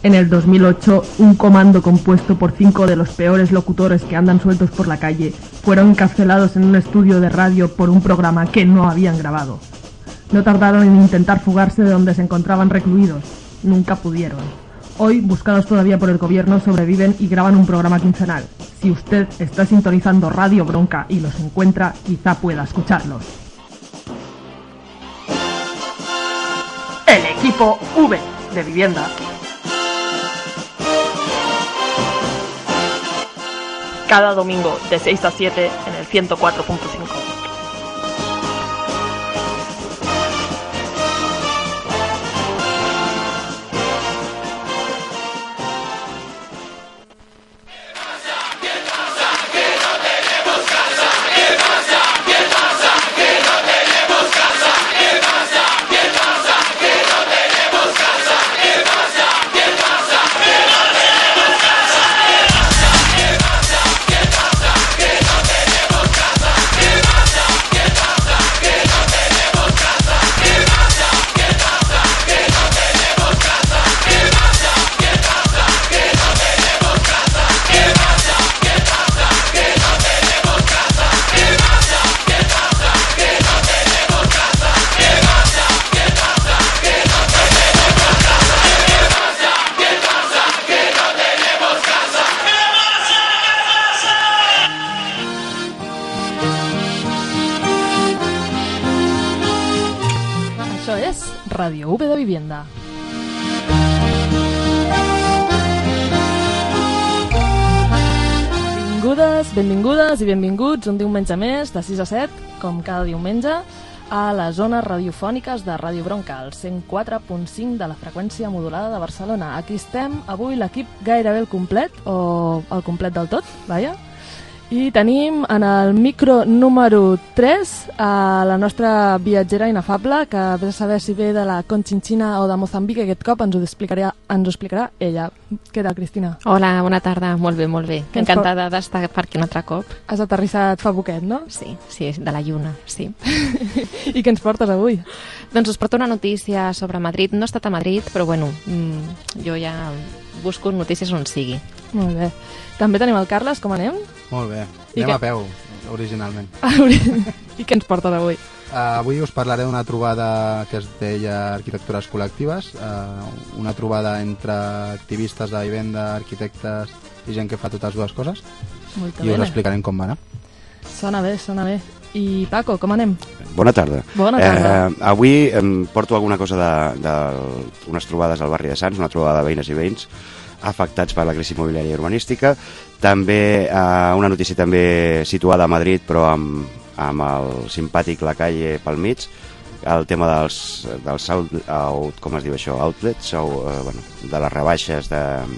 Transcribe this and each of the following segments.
En el 2008, un comando compuesto por 5 de los peores locutores que andan sueltos por la calle fueron encarcelados en un estudio de radio por un programa que no habían grabado. No tardaron en intentar fugarse de donde se encontraban recluidos. Nunca pudieron. Hoy, buscados todavía por el gobierno, sobreviven y graban un programa quincenal. Si usted está sintonizando Radio Bronca y los encuentra, quizá pueda escucharlos. El equipo V de Vivienda. Cada domingo de 6 a 7 en el 104.5. Radio V de Vivienda. Benvingudes i benvinguts un diumenge més de 6 a 7, com cada diumenge, a les zones radiofòniques de Ràdio Bronca, al 104.5 de la freqüència modulada de Barcelona. Aquí estem, avui l'equip gairebé el complet, o el complet del tot, vaja. I tenim en el micro número 3 a la nostra viatgera inefable, que ve a saber si ve de la Conchinchina o de Mozambic. Aquest cop ens ho explicarà ella. Què tal, Cristina? Hola, bona tarda. Molt bé, molt bé. Encantada d'estar per aquí un altre cop. Has aterrissat fa poquet, no? Sí, de la lluna, sí. I què ens portes avui? Doncs us porto una notícia sobre Madrid. No he estat a Madrid, però bueno, jo ja busco notícies on sigui. Molt bé. També tenim el Carles, com anem? Molt bé, anem a peu, originalment. I què ens portes avui? Avui us parlaré d'una trobada que es deia Arquitectures Col·lectives, una trobada entre activistes de vivenda, arquitectes i gent que fa totes dues coses. I us explicarem com va anar. Sona bé. I Paco, com anem? Bona tarda. Bona tarda. Avui porto alguna cosa d'unes trobades al barri de Sants, una trobada de veïnes i veïns afectats per la crisi immobiliària i urbanística. També una notícia també situada a Madrid, però amb el simpàtic La Calle pel mig, el tema dels com es diu això, outlets, de les rebaixes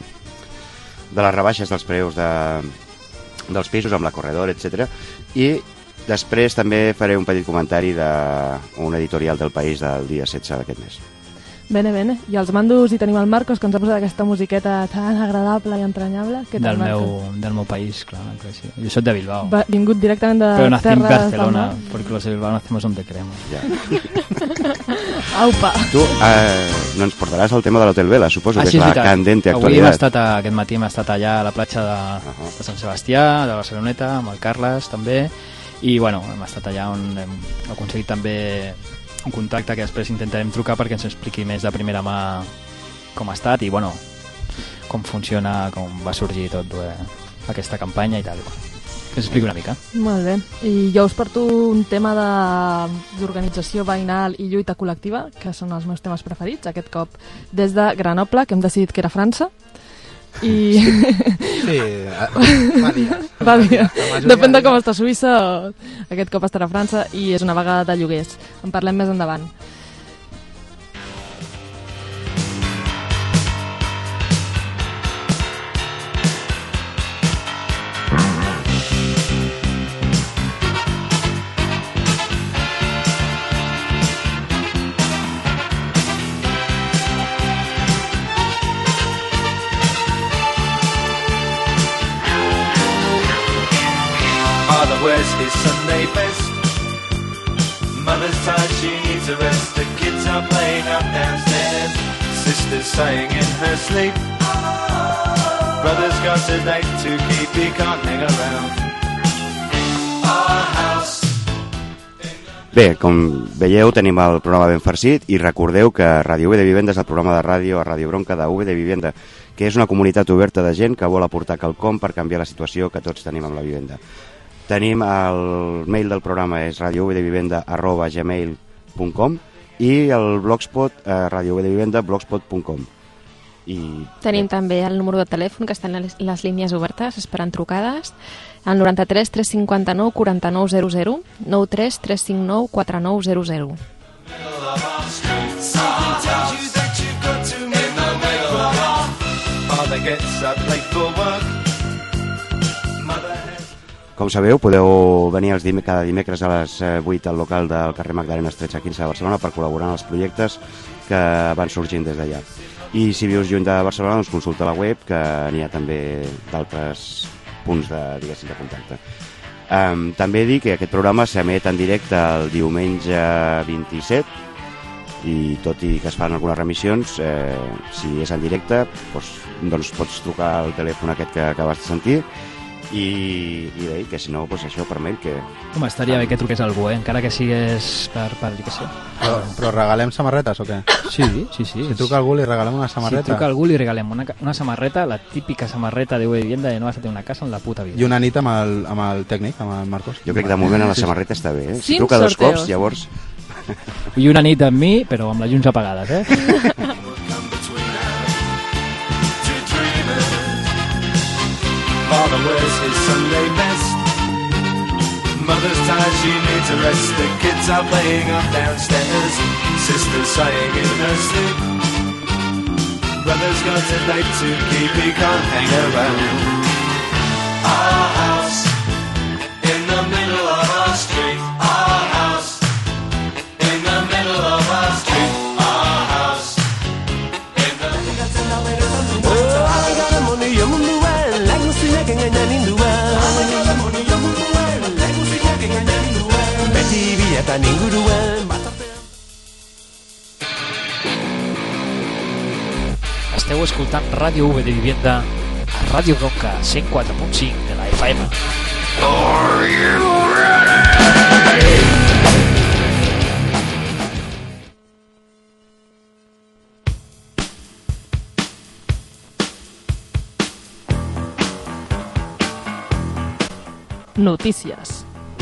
dels preus dels pisos amb la Corredor, etc. I després també faré un petit comentari d'un editorial del País del dia 16 d'aquest mes. Bene. I als mandos hi tenim el Marcos, que ens ha posat aquesta musiqueta tan agradable i entranyable. Del meu país, clar que sí. Jo soc de Bilbao. Vingut directament de Pero nací en Barcelona, porque los de Bilbao nacemos donde queremos. Ja. Aupa! Tu no ens portaràs el tema de l'Hotel Vela, suposo, que és la candente Avui actualitat. aquest matí hem estat allà a la platja de Sant Sebastià, de Barceloneta, amb el Carles també, i bueno, hem estat allà on hem aconseguit també un contacte que després intentarem trucar perquè ens expliqui més de primera mà com ha estat i bueno, com funciona, com va sorgir tot aquesta campanya i tal. Que ens expliqui una mica. Molt bé. I jo us porto un tema d'organització veïnal i lluita col·lectiva, que són els meus temes preferits, aquest cop des de Grenoble, que hem decidit que era França. I... Sí, va dies. Depèn de com està Suïssa, aquest cop estarà a França i és una vaga de lloguers. En parlem més endavant. Where's his Sunday best? Mother's tired, she needs a rest. The kids are playing up downstairs. Sister's sighing in her sleep. Brother's got a date to keep, he can't hang around. Our house. Bé, com veieu, tenim el programa ben farcit i recordeu que Ràdio V de Vivenda és el programa de ràdio a Ràdio Bronca de V de Vivenda, que és una comunitat oberta de gent que vol aportar quelcom per canviar la situació que tots tenim amb la vivenda. Tenim el mail del programa és radiovdevivenda@gmail.com i el blogspot radiovdevivenda.blogspot.com. Tenim també el número de telèfon, que estan les línies obertes esperant trucades, el 93 359 4900, 93 359 4900. Com sabeu, podeu venir cada dimecres a les 8 al local del carrer Magdalenes 1315 de Barcelona per col·laborar en els projectes que van sorgint des d'allà. I si vius lluny de Barcelona, doncs consulta la web, que n'hi ha també d'altres punts de contacte. També dic que aquest programa s'emet en directe el diumenge 27 i tot i que es fan algunes remissions, si és en directe, doncs pots trucar al telèfon aquest que acabes de sentir i bé, que si no, doncs això per mail que... Home, estaria bé que truqués algú, encara que sigués per dedicació. Però regalem samarretes o què? Sí. Si truca algú li regalem una samarreta? Si truca algú li regalem una samarreta, la típica samarreta de vivienda de no vas a tenir una casa en la puta vida. I una nit amb el tècnic, amb el Marcos. Jo crec que de moment a la samarreta està bé, eh? Si 5 truca 2 sorteos. cops, llavors... I una nit amb mi, però amb les llums apagades, eh? Father wears his Sunday best. Mother's tired, she needs a rest. The kids are playing up downstairs. Sister's sighing in her sleep. Brother's got a date to keep, he can't hang around. Our house in the middle of our street. Our house in the middle of our street. Our house in the... Oh, I got a money, you mundu well. Like no see again and I need to well. I got a money, you mundu well. Like no see again and I need to well. Betty Villata ninguru well. Esteu escoltant Ràdio V de Vivienda a Ràdio Bronca 104.5 de la FM. Are you ready? Notícies.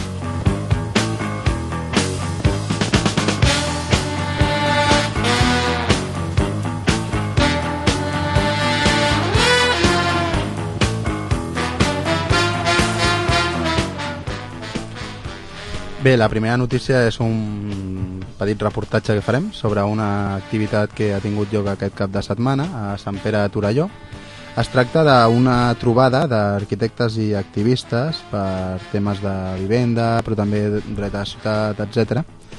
Bé, la primera notícia és un petit reportatge que farem sobre una activitat que ha tingut lloc aquest cap de setmana a Sant Pere de Torelló. Es tracta d'una trobada d'arquitectes i activistes per temes de vivenda, però també dret a la ciutat, etc.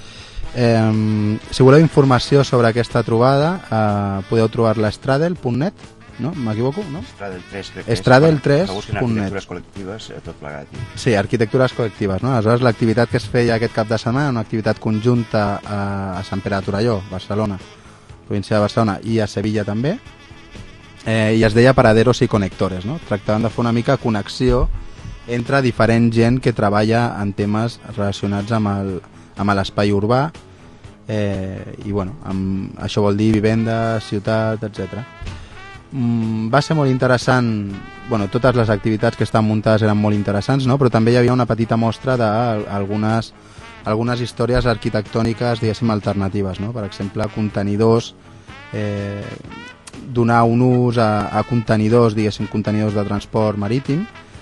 Si voleu informació sobre aquesta trobada, podeu trobar-la a estradel.net, no? M'equivoco, no? Estradel3, crec Estradel3.net. que busquin arquitectures col·lectives, tot plegat. Sí, arquitectures col·lectives, no? Aleshores, l'activitat que es feia aquest cap de setmana, una activitat conjunta a Sant Pere de Torelló, Barcelona, província de Barcelona, i a Sevilla també, i es deia Paraderos i Conectores, no? Tractaven de fer una mica connexió entre diferent gent que treballa en temes relacionats amb l'espai urbà, i bueno, això vol dir vivenda, ciutat, etc. Va ser molt interessant, bueno, totes les activitats que estan muntades eren molt interessants, no? Però també hi havia una petita mostra d'algunes històries arquitectòniques, diguéssim, alternatives, no? Per exemple, contenidors, donar un ús a contenidors, diguéssim, contenidors de transport marítim.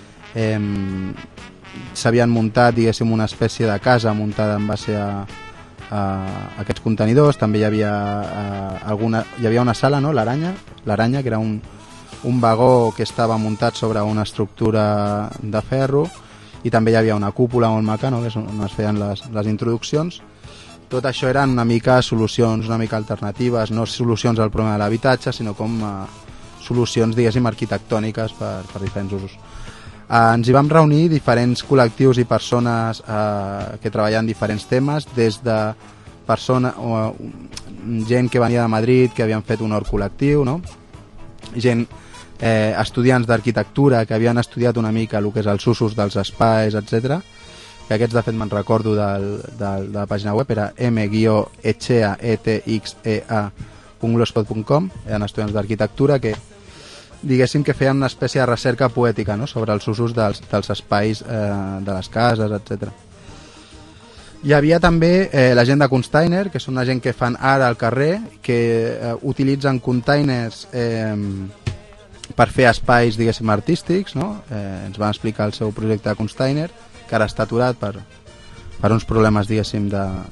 S'havien muntat, diguéssim, una espècie de casa muntada en base a aquests contenidors. També hi havia una sala, no? l'Aranya, que era un vagó que estava muntat sobre una estructura de ferro, i també hi havia una cúpula molt maca, no? Que és on es feien les introduccions. Tot això eren una mica solucions una mica alternatives, no solucions al problema de l'habitatge, sinó com solucions, diguéssim, arquitectòniques per diferents usos. Ens hi vam reunir diferents col·lectius i persones que treballen diferents temes, des de gent que venia de Madrid, que havien fet un hort col·lectiu, no? gent, estudiants d'arquitectura que havien estudiat una mica el que és els usos dels espais, etc. Que aquests de fet me'n recordo de la pàgina web, era m-etxea.blogspot.com, eren estudiants d'arquitectura que diguéssim que feien una espècie de recerca poètica, no?, sobre els usos dels espais de les cases, etc. Hi havia també la gent de Container, que són una gent que fan art al carrer, que utilitzen containers per fer espais, diguéssim, artístics, no? Ens van explicar el seu projecte de Container, que ara està aturat per uns problemes, diguéssim,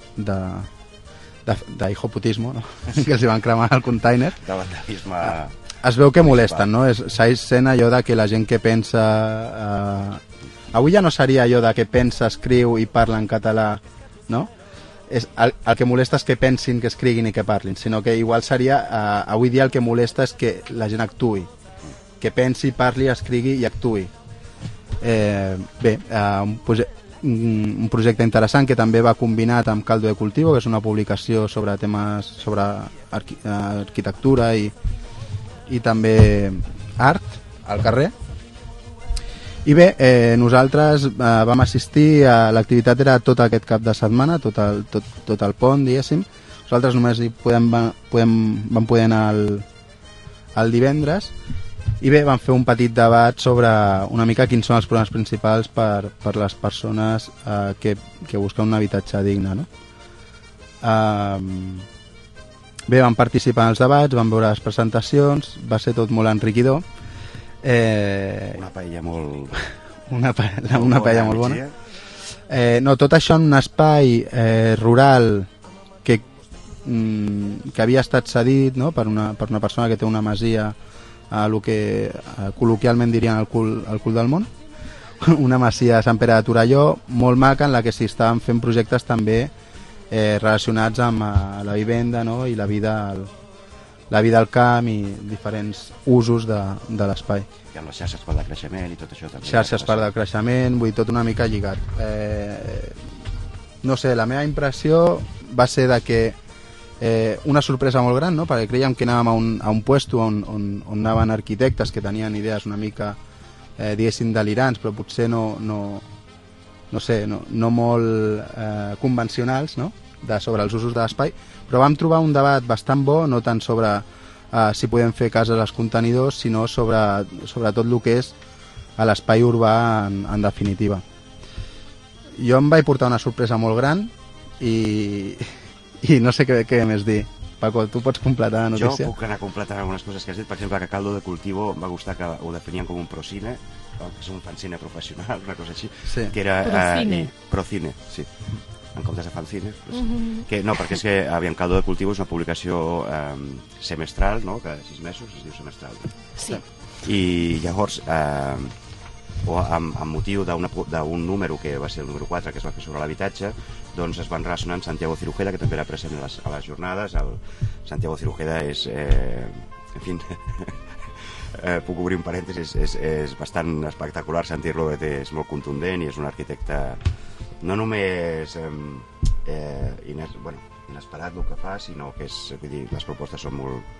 d'hijoputisme, no? Que els hi van cremar el container. De vandalisme. Es veu que molesten, no? Segueix sent allò de que la gent que pensa... Avui ja no seria allò de que pensa, escriu i parla en català, no? El que molesta és que pensin, que escriguin i que parlin, sinó que igual seria... Avui dia el que molesta és que la gent actuï, que pensi, parli, escrigui i actuï. Bé, un projecte interessant que també va combinat amb Caldo de Cultivo, que és una publicació sobre temes sobre arquitectura i també art al carrer. I bé, nosaltres vam assistir a l'activitat, era tot aquest cap de setmana, tot el pont, diguéssim. Nosaltres només vam poder anar el divendres. I bé, vam fer un petit debat sobre una mica quins són els problemes principals per les persones que busquen un habitatge digne, no? Bé, vam participar en els debats, vam veure les presentacions, va ser tot molt enriquidor. Una paella molt... Una paella molt bona. No, tot això en un espai rural que havia estat cedit, no?, per una persona que té una masia a el que col·loquialment dirien el cul del món, una masia de Sant Pere de Torelló, molt maca, en la que s'hi estaven fent projectes també relacionats amb la vivenda, no?, i la vida al camp i diferents usos de l'espai. I amb les xarxes per de creixement i tot això també. Xarxes per de creixement, vull dir, tot una mica lligat. No sé, la meva impressió va ser de que una sorpresa molt gran, no?, perquè creiem que anàvem a un puesto on anaven arquitectes que tenien idees una mica, diguéssim, delirants, però potser no molt convencionals, no?, sobre els usos de l'espai, però vam trobar un debat bastant bo, no tant sobre si podem fer cases als contenidors, sinó sobre tot el que és l'espai urbà en definitiva. Jo em vaig portar una sorpresa molt gran i no sé què més dir. Paco, tu pots completar la notícia? Jo puc anar completant algunes coses que has dit. Per exemple, que Caldo de Cultivo em va gustar que ho definien com un procine, que és un fanzine professional, una cosa així. Sí. Que era, Procine. Sí. En comptes de fanzine. No, perquè és que aviam, Caldo de Cultivo és una publicació semestral, no?, cada 6 mesos es diu semestral. Sí. I llavors, amb motiu d'un número que va ser el número 4, que es va fer sobre l'habitatge, doncs es van relacionar amb Santiago Cirujeda, que també era present a les jornades. Santiago Cirujeda és, en fi, puc obrir un parèntesis, és bastant espectacular sentir-lo, és molt contundent i és un arquitecte no només inesperat el que fa, sinó que vull dir, les propostes són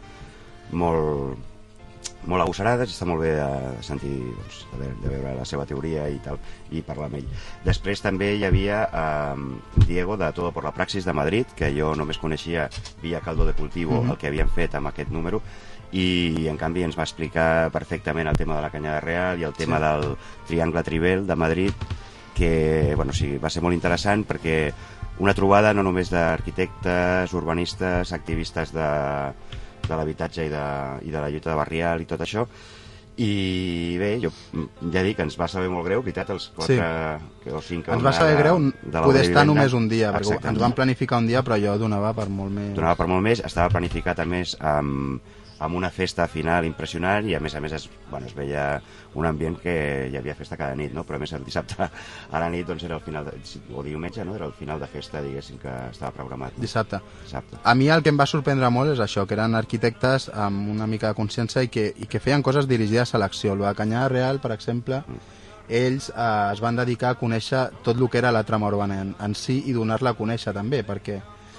molt agosarades, està molt bé de sentir, doncs, de veure la seva teoria i tal, i parlar amb ell. Després també hi havia Diego de Todo por la Praxis de Madrid, que jo només coneixia via Caldo de Cultivo el que havien fet amb aquest número, i en canvi ens va explicar perfectament el tema de la Canyada Real i el tema del Triangle Tribel de Madrid, que bueno, sí, va ser molt interessant perquè una trobada no només d'arquitectes, urbanistes, activistes de l'habitatge i de la lluita barrial i tot això. I bé, jo ja dic que ens va saber molt greu, veritat, els 4 o 5 ens va saber greu poder estar només un dia, perquè ens van planificar un dia, però allò donava per molt més. Donava per molt més, estava planificat a més amb una festa final impressionant i a més es veia un ambient que hi havia festa cada nit, no? Però a més el dissabte a la nit doncs era el final o diumenge, no? Era el final de festa, diguéssim, que estava programat, no? Dissabte. A mi el que em va sorprendre molt és això, que eren arquitectes amb una mica de consciència i que feien coses dirigides a l'acció. La Canyada Real, per exemple, ells es van dedicar a conèixer tot el que era la trama urbana en si i donar-la a conèixer també, perquè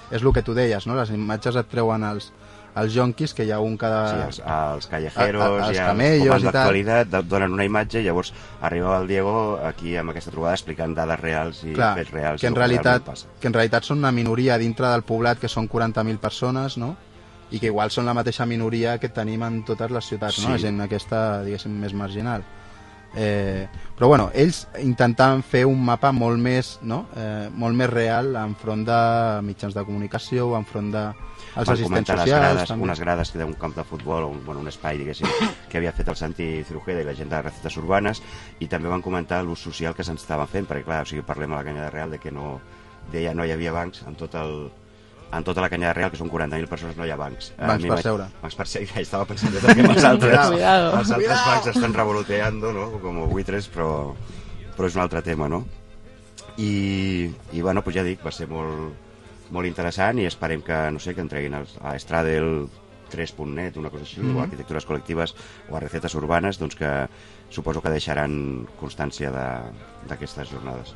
és el que tu deies, no? Les imatges et treuen els jonquis, que hi ha un cada... Sí, els callejeros, els ja, camellos com l'actualitat, donen una imatge i llavors arriba el Diego aquí amb aquesta trobada explicant dades reals i fets reals. Que en realitat són una minoria dintre del poblat, que són 40.000 persones, no? I que igual són la mateixa minoria que tenim en totes les ciutats, no? La gent aquesta, diguéssim, més marginal. Però bueno, ells intentaven fer un mapa molt més, no? Molt més real enfront de mitjans de comunicació o enfront de els assistents socials. Unes grades d'un camp de futbol, un espai, diguéssim, que havia fet el Santi Zurujeda i la gent de Recetes Urbanes, i també van comentar l'ús social que se'ns estava fent, perquè clar, o sigui, parlem a la Canyada Real de que no hi havia bancs en tota la Canyada Real, que són 40.000 persones, no hi ha bancs. Bancs per seure. Bancs per seure, estava pensant jo també els altres bancs estan revoloteando, no? Com buitres, però és un altre tema, no? I bueno, pues ja dic, va ser molt interessant i esperem que, no sé, que entreguin a Estradel 3.net, una cosa així, o a Arquitectures Col·lectives o a Recetes Urbanes, doncs que suposo que deixaran constància d'aquestes jornades.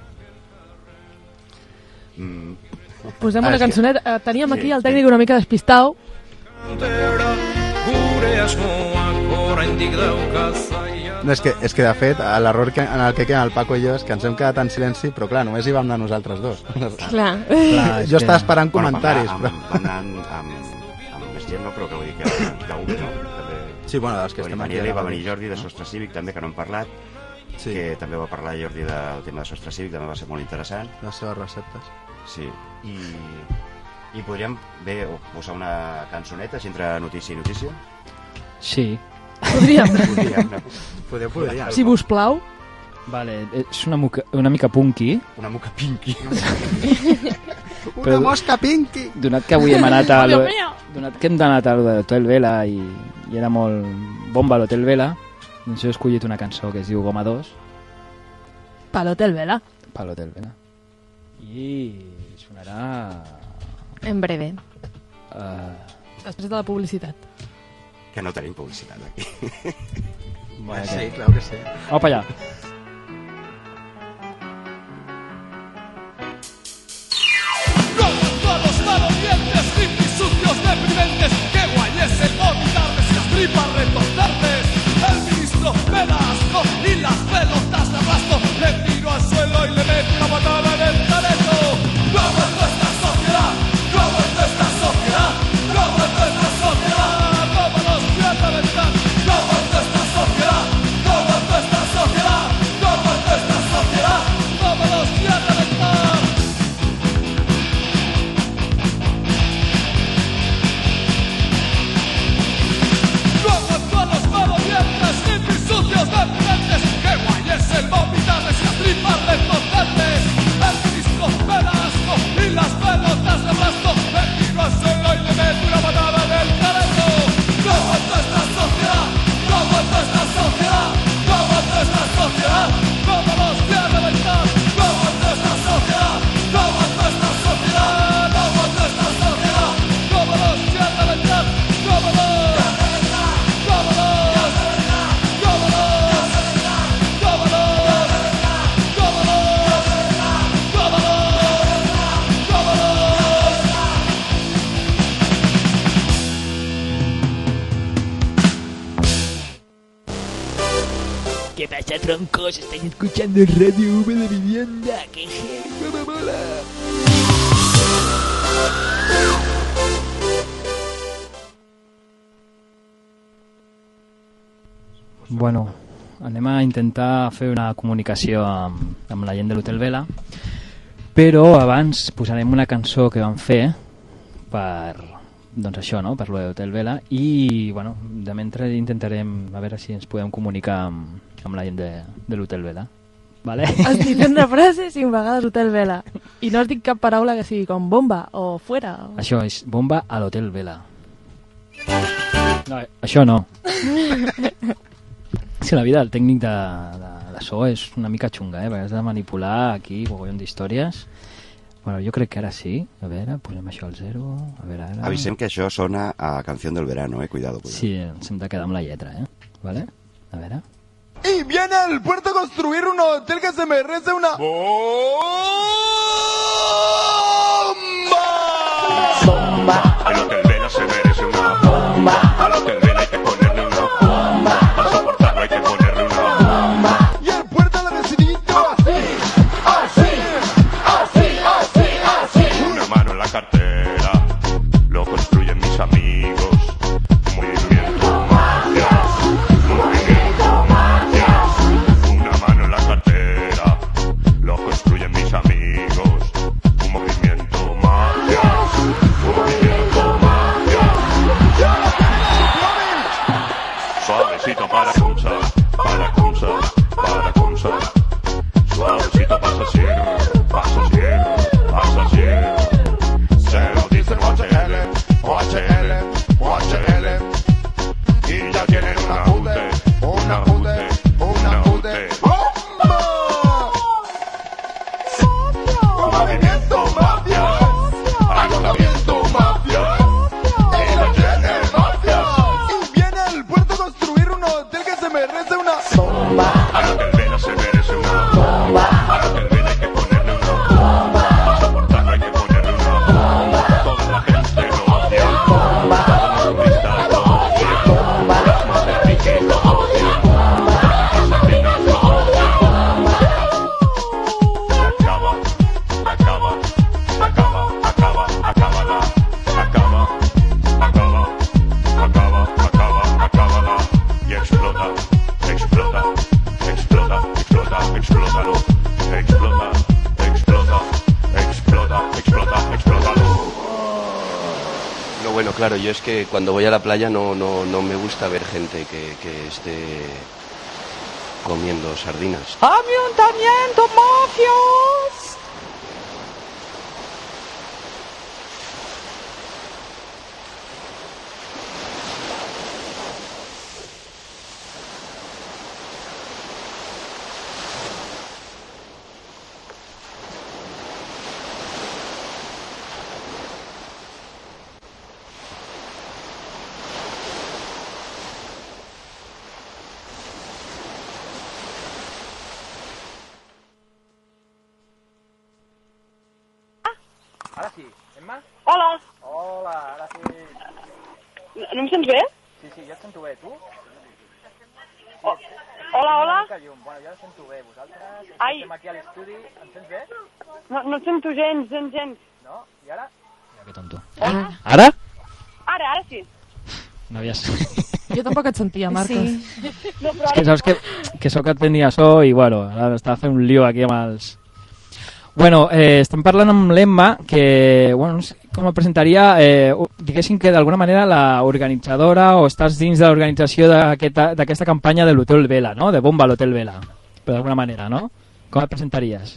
Posem una cançoneta. Teníem aquí el tècnic una mica despistau. No, és que de fet, l'error en el que queda el Paco i jo és que ens hem quedat en silenci, però clar, només hi vam anar nosaltres dos. Clar. Jo estava esperant comentaris. Vam anar amb més gent, no? Però que vull dir que d'un, no? També... Sí, bueno, dels que estem aquí. Va venir Jordi de Sostre Cívic, també, que no hem parlat, que també va parlar Jordi del tema de Sostre Cívic, també va ser molt interessant. Les seves receptes. Sí, i podríem posar una cançoneta així entre notícia i notícia? Sí. Podríem. Si vos plau. Vale, és una mica punky. Una mica pinky. Una mosca pinky. Donat que avui hem anat a l'Hotel Vela i era molt bomba l'Hotel Vela, doncs he escollit una cançó que es diu Goma 2. Per l'Hotel Vela. Per l'Hotel Vela. I sonarà... En breve. Després de la publicitat. Que no tenim publicitat aquí. Bueno, sí, claro que sí. Opa, allà. Todos malolientes, limpios, sucios, deprimentes. Qué guay es el vomitarles y las tripas retorcerles. El ministro me da asco y las pelotas de arrastro. Le tiro al suelo y le meto una patada en el talento. ¿Cómo es nuestra sociedad? ¿Cómo es nuestra sociedad? ¿Cómo es nuestra sociedad? ¿Cómo nos trata de estar? ¿Cómo es nuestra sociedad? ¿Cómo es nuestra sociedad? ¿Cómo es nuestra sociedad? ¿Cómo nos trata de estar? ¿Cómo actúan los malolientes, limpios, sucios, deprimentes? ¡Qué guay es el vomitarles y las tripas retorcerles! El ministro me da asco y las pelotas de arrastro. Le tiro al suelo y le meto una patada en el talento. ¿Cómo es nuestra sociedad? ¿Cómo es nuestra sociedad? ¿Cómo es nuestra sociedad? ¿Cómo nos quiere reventar? ¿Cómo es nuestra sociedad? ¿Cómo es nuestra sociedad? ¿Cómo es nuestra sociedad? ¿Cómo nos quiere reventar? ¿Cómo nos? ¿Qué pasa, troncos? Estáis escuchando Radio V de Vivienda. ¡Qué genial! ¡Me mola! Bueno, anem a intentar fer una comunicació amb la gent de l'Hotel Vela, però abans posarem una cançó que vam fer per, doncs això, no? Per l'Hotel Vela, i bueno, de mentre intentarem a veure si ens podem comunicar amb la gent de l'Hotel Vela. Vale? Has dit una frase 5 vegades Hotel Vela i no has dit cap paraula que sigui com bomba o fuera. O... Això és bomba a l'Hotel Vela. No, això no. Sí, la vida del tècnic de so és una mica xunga, perquè has de manipular aquí mogollon d'històries. Bueno, jo crec que ara sí. A veure, posem això al 0. A veure, ara... Avisem que això sona a Canción del Verano, cuidado. Sí, ens hem de quedar amb la lletra, Vale? A veure... Y viene al puerto a construir un hotel que se merece una... ¡Bomba! mis amigos. Movimiento mafia, movimiento mafia. Una mano en la cartera, lo construyen mis amigos. Un movimiento mafia, movimiento mafia. Suavecito para cruzar, para cruzar, para cruzar. Suavecito pasajero, pasajero, pasajero. Se lo dicen OHL, OHL, OHL. Y ya tienen una UTE, una UTE, una UTE. Movimiento mafia, ayuntamiento mafia, y la tienen mafia. Y viene al puerto a construir un hotel que se merece una bomba. A la Telvena se merece una bomba. A la Telvena hay que ponerle una bomba. A Soportano hay que ponerle una bomba. Toda la gente lo odia. Bomba. Todos los turistas lo odian. Bomba. Las Montepiques lo odian. Bomba. Las Sardinas lo odian. Bomba. Acábala. Y explota, explota, explota, explota, explótalo. Explota, explota, explota, explota, explótalo. No, bueno, claro, yo es que cuando voy a la playa no me gusta ver gente que esté comiendo sardinas. ¡Ayuntamiento mafios! Ara sí. Emma? Hola. Hola, ara sí. No em sents bé? Sí, jo et sento bé. Tu? Hola, hola. Bueno, jo et sento bé. Vosaltres? Ai. Estem aquí a l'estudi. Em sents bé? No et sento gens. No? I ara? Mira que tonto. Ara? Ara sí. No havies... Jo tampoc et sentia, Marcos. Sí. No, però És que saps que sóc et tenia so i, bueno, ara estava fent un lío aquí amb els... Bueno, estem parlant amb l'Emma, que, bueno, no sé com el presentaria, diguéssim que d'alguna manera la organitzadora o estàs dins de l'organització d'aquesta campanya de l'Hotel Vela, no? De Bomba a l'Hotel Vela, però d'alguna manera, no? Com el presentaries?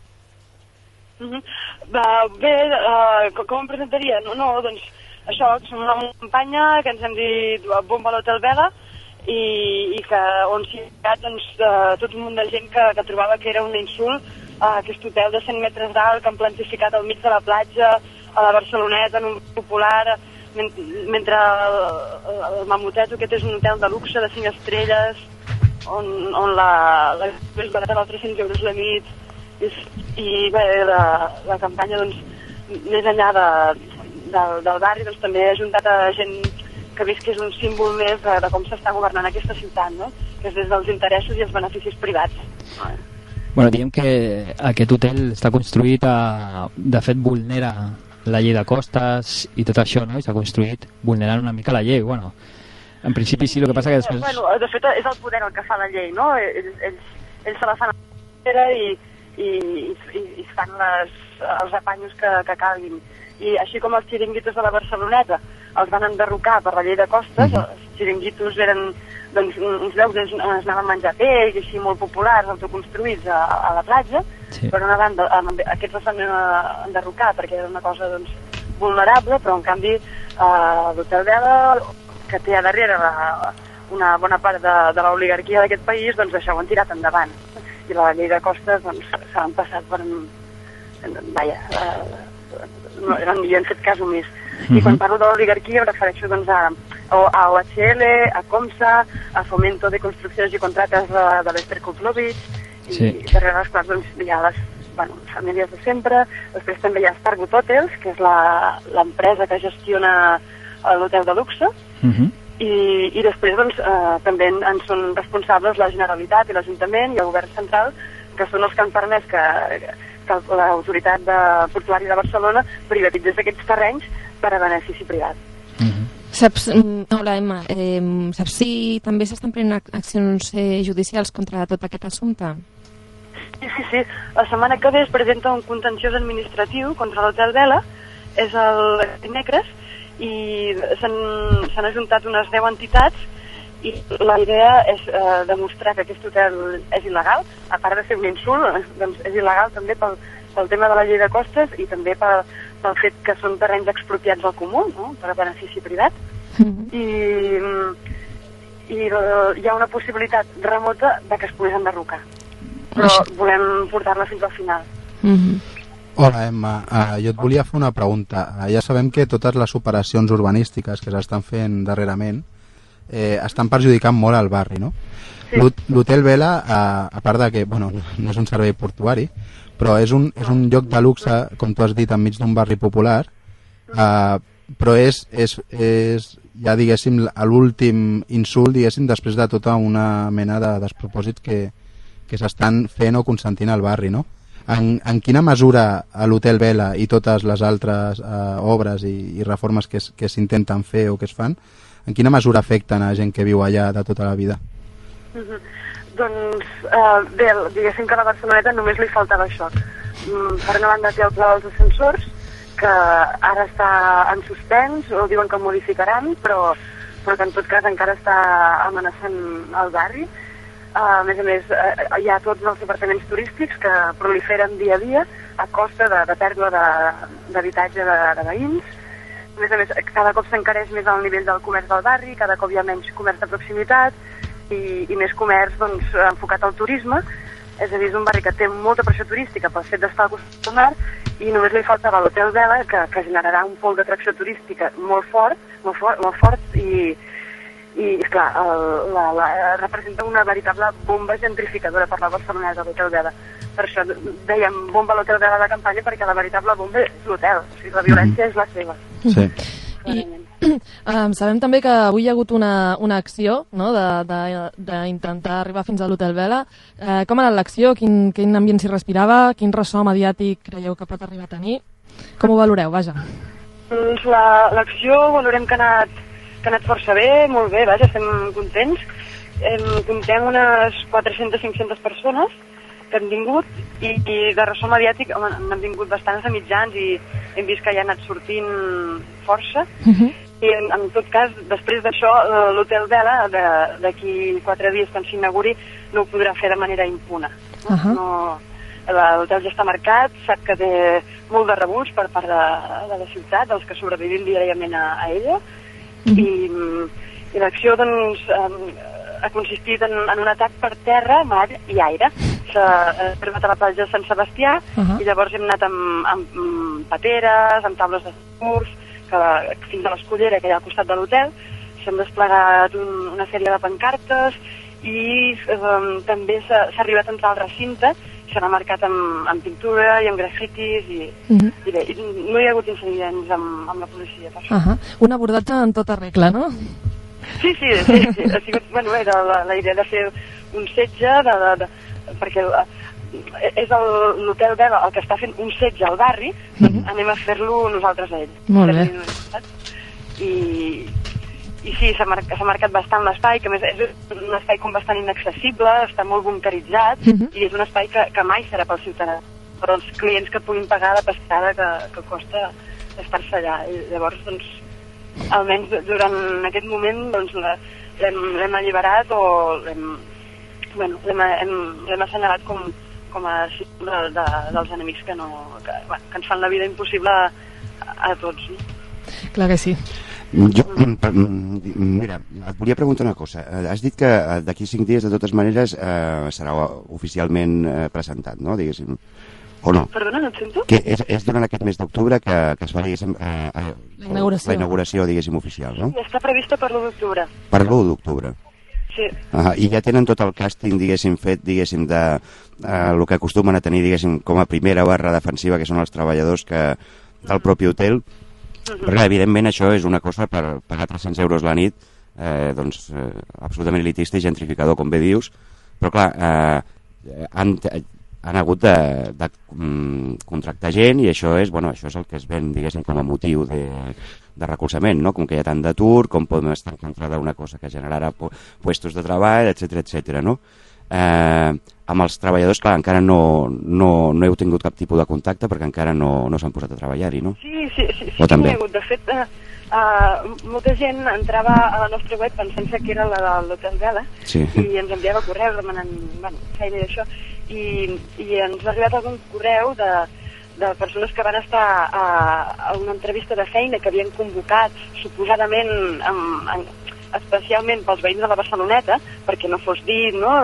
Bé, com em presentaria? No, doncs això, que som una campanya que ens hem dit Bomba a l'Hotel Vela i que on s'hi ha doncs, tot un munt de gent que trobava que era un insult aquest hotel de 100 metres d'alt que han plantificat al mig de la platja a la Barceloneta en un popular mentre el Mamotet aquest és un hotel de luxe de 5 estrelles on la més barata val 300 euros la nit i bé, la campanya doncs, més enllà del barri doncs, també ha ajuntat a gent que ha vist que és un símbol més de com s'està governant aquesta ciutat, no? Que és des dels interessos i els beneficis privats. Bueno, diguem que aquest hotel està construït, de fet vulnera la llei de costes i tot això, no? Està construït vulnerant una mica la llei, bueno, en principi sí, el que passa que després... Bueno, de fet és el poder el que fa la llei, no? Ells se la fan a i fan els apanyos que calguin. I així com els xiringuitos de la Barceloneta els van enderrocar per la llei de costes, els xiringuitos eren doncs, uns llocs on es anaven a menjar peix, així molt populars, autoconstruïts a la platja, sí. Per una banda aquests els van enderrocar perquè era una cosa doncs, vulnerable, però en canvi l'Hotel Vela, que té a darrere una bona part de l'oligarquia d'aquest país, doncs això ho han tirat endavant. I la llei de costes doncs, s'han passat per... Vaja, i han fet cas omís. I quan parlo de l'oligarquia em refereixo doncs, a OHL, a Comsa, a Fomento de Construccions i Contrates de l'Ester Kuplovich, i darrere les quals doncs, hi ha les famílies de sempre. Després també hi ha Starwood Hotels, que és l'empresa que gestiona l'hotel de luxe, i després doncs, també en són responsables la Generalitat i l'Ajuntament i el Govern Central, que són els que han permès que l'autoritat portuària de Barcelona privatitzés aquests terrenys per a benefici privat. Saps, hola Emma, saps si també s'estan prenent accions judicials contra tot aquest assumpte? Sí. La setmana que ve es presenta un contenciós administratiu contra l'Hotel Vela, és el dimecres, i s'han ajuntat unes 10 entitats i la idea és demostrar que aquest hotel és il·legal, a part de ser un insult, doncs és il·legal també pel tema de la llei de costes i també pel fet que són terrenys expropiats al comú, no? Per a benefici privat. I hi ha una possibilitat remota de que es pogués enderrocar, però volem portar-la fins al final. Hola Emma, jo et volia fer una pregunta. Ja sabem que totes les operacions urbanístiques que s'estan fent darrerament estan perjudicant molt al barri, no? Sí. L'Hotel Vela, a part de que no és un servei portuari, però és un lloc de luxe, com tu has dit, enmig d'un barri popular, però és ja diguéssim l'últim insult, diguéssim, després de tota una mena de despropòsits que s'estan fent o consentint al barri, no? En quina mesura l'Hotel Vela i totes les altres obres i reformes que s'intenten fer o que es fan, en quina mesura afecten a gent que viu allà de tota la vida? Doncs bé, diguéssim que a la Barceloneta només li faltava això. Per una banda té el pla dels ascensors, que ara està en suspens, o diuen que el modificaran, però que en tot cas encara està amenaçant el barri. A més, hi ha tots els departaments turístics que proliferen dia a dia a costa de pèrdua d'habitatge de veïns. A més, cada cop s'encareix més el nivell del comerç del barri, cada cop hi ha menys comerç de proximitat i més comerç enfocat al turisme. És a dir, és un barri que té molta pressió turística pel fet d'estar al costat del mar i només li faltava l'Hotel Vela, que generarà un pol d'atracció turística molt fort i esclar, representa una veritable bomba gentrificadora per la Barceloneta, l'Hotel Vela. Per això dèiem bomba a l'Hotel Vela de campanya, perquè la veritable bomba és l'hotel, o sigui, la violència és la seva. Sí. I sabem també que avui hi ha hagut una acció, no?, d'intentar arribar fins a l'Hotel Vela. Com ha anat l'acció? Quin ambient s'hi respirava? Quin ressò mediàtic creieu que pot arribar a tenir? Com ho valoreu, vaja? Doncs l'acció valorem que ha anat força bé, molt bé, vaja, estem contents. Comptem unes 400-500 persones que han vingut i de ressò mediàtic han vingut bastants de mitjans i hem vist que ja ha anat sortint força. I en tot cas, després d'això, l'Hotel Vela, d'aquí 4 dies quan s'inauguri, no ho podrà fer de manera impuna. L'hotel ja està marcat, sap que té molt de rebuig per part de la ciutat, dels que sobrevivim diàriament a ella, i l'acció doncs ha consistit en un atac per terra, mar i aire. S'ha arribat a la platja de Sant Sebastià i llavors hem anat amb pateres, amb taules de curs, fins a l'Escullera, que hi ha al costat de l'hotel. S'han desplegat una sèrie de pancartes i també s'ha arribat a entrar al recinte, s'ha marcat amb pintura i amb grafitis i bé, no hi ha hagut incidents amb la policia. Un abordatge en tota regla, no? Sí, ha sigut, era la idea de fer un setge, perquè és l'Hotel Vela el que està fent un setge al barri, doncs anem a fer-lo nosaltres a ell. Molt bé. I sí, s'ha marcat bastant l'espai, que a més és un espai bastant inaccessible, està molt bunkeritzat, i és un espai que mai serà pel ciutadà, per als clients que puguin pagar la pescada que costa estar-se allà. I llavors, doncs, almenys durant aquest moment, doncs, l'hem alliberat o l'hem assenyalat com a símbol dels enemics que ens fan la vida impossible a tots. Clar que sí. Mira, et volia preguntar una cosa. Has dit que d'aquí 5 dies, de totes maneres, serà oficialment presentat, no? Diguéssim. O no? Perdona, no et sento? Que és durant aquest mes d'octubre que es fa, diguéssim, la inauguració, diguéssim, oficial, no? Està prevista per l'1 d'octubre. Per l'1 d'octubre. Sí. I ja tenen tot el càsting, diguéssim, fet, diguéssim, de el que acostumen a tenir, diguéssim, com a primera barra defensiva, que són els treballadors del propi hotel. Perquè, evidentment, això és una cosa per pagar 300 euros la nit, doncs, absolutament elitista i gentrificador, com bé dius, però, clar, han hagut de contractar gent i això és el que es ven, diguéssim, com a motiu recolzament, no? Com que hi ha tant d'atur, com podem estar en contra d'una cosa que generarà puestos de treball, etc, no? Amb els treballadors, clar, encara no heu tingut cap tipus de contacte perquè encara no s'han posat a treballar-hi, no? Sí, o també? De fet, molta gent entrava a la nostra web pensant que era la de l'Hotel Vela i ens enviava correus demanant feina i això, i ens ha arribat algun correu de persones que van estar a una entrevista de feina que havien convocat suposadament especialment pels veïns de la Barceloneta perquè no fos dit, no?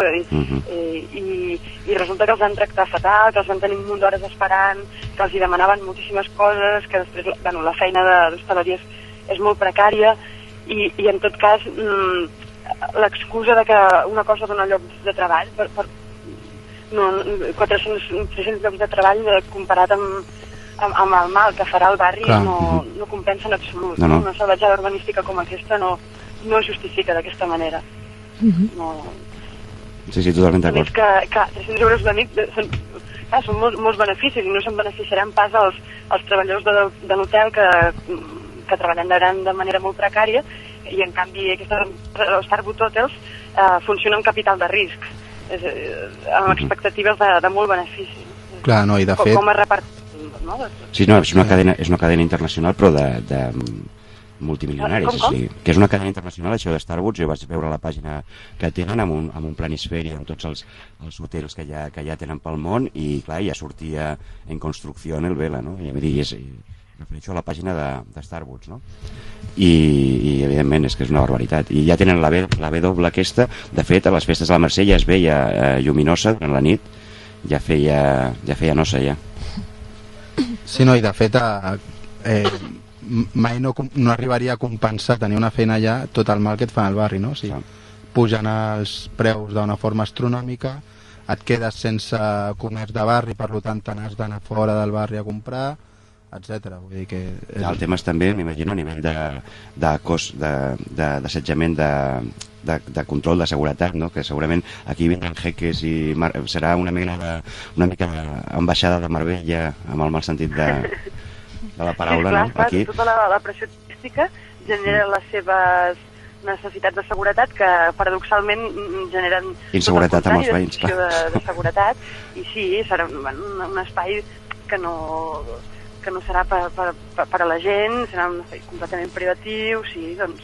I resulta que els van tractar fatal, que els van tenir un munt d'hores esperant, que els hi demanaven moltíssimes coses, que després, la feina d'hostaleria és molt precària i en tot cas l'excusa de que una cosa dona llocs de treball 400-300 llocs de treball comparat amb el mal que farà el barri no compensa en absolut. Una salvatjada urbanística com aquesta no es justifica d'aquesta manera. Sí, totalment d'acord. A més que 300 euros de nit són molts beneficis i no se'n beneficiaran pas els treballadors de l'hotel que treballaran de manera molt precària i en canvi aquestes Starwood Hotels funcionen amb capital de risc amb expectatives de molt benefici. Clar, no, i de fet... Com es reparteix, no? Sí, no, és una cadena internacional però de multimilionaris, que és una cadena internacional, això de Starbucks. Jo vaig veure la pàgina que tenen amb un planisferi, amb tots els hotels que ja tenen pel món, i clar, ja sortia en construcció en el Vela, no? I refereixo a la pàgina de Starbucks, no? I evidentment és que és una barbaritat, i ja tenen la W aquesta. De fet, a les festes de la Mercè ja es veia lluminosa durant la nit, ja feia nosa ja. Sí, no, i de fet mai no arribaria a compensar tenir una feina allà tot el mal que et fan al barri, no? O sigui, pugen els preus d'una forma astronòmica, et quedes sense comerç de barri, per tant te n'has d'anar fora del barri a comprar, etc. Vull dir que... El tema és també, m'imagino, a nivell d'assetjament de control de seguretat, no? Que segurament aquí vindran jeques i serà una mica ambaixada de Marbella, amb el mal sentit de la paraula, sí, clar, no? Aquí... Tota la pressió turística genera les seves necessitats de seguretat que paradoxalment generen inseguretat amb els veïns, clar. De seguretat, i sí, serà un espai que no serà per a la gent, serà un espai completament privatiu, sí, doncs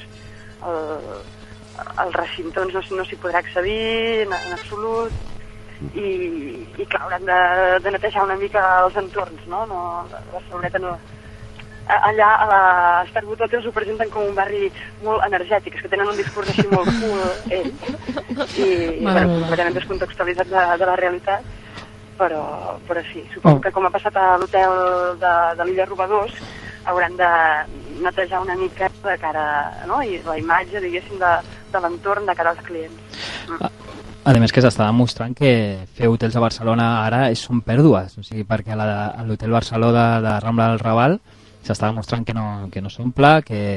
el recinte no s'hi podrà accedir en absolut, i clar, hauran de netejar una mica els entorns, no? La Barceloneta no... Allà a la Starwood Hotels ho presenten com un barri molt energètic, és que tenen un discurs així molt cool ells, i completament descontextualitzat de la realitat, però sí, suposo que com ha passat a l'hotel de l'Illa Robadors hauran de netejar una mica de cara, no? I la imatge, diguéssim, de l'entorn de cara als clients. A més que s'està demostrant que fer hotels a Barcelona ara són pèrdues, o sigui, perquè a l'hotel Barceló de Rambla del Raval s'està demostrant que no s'omple,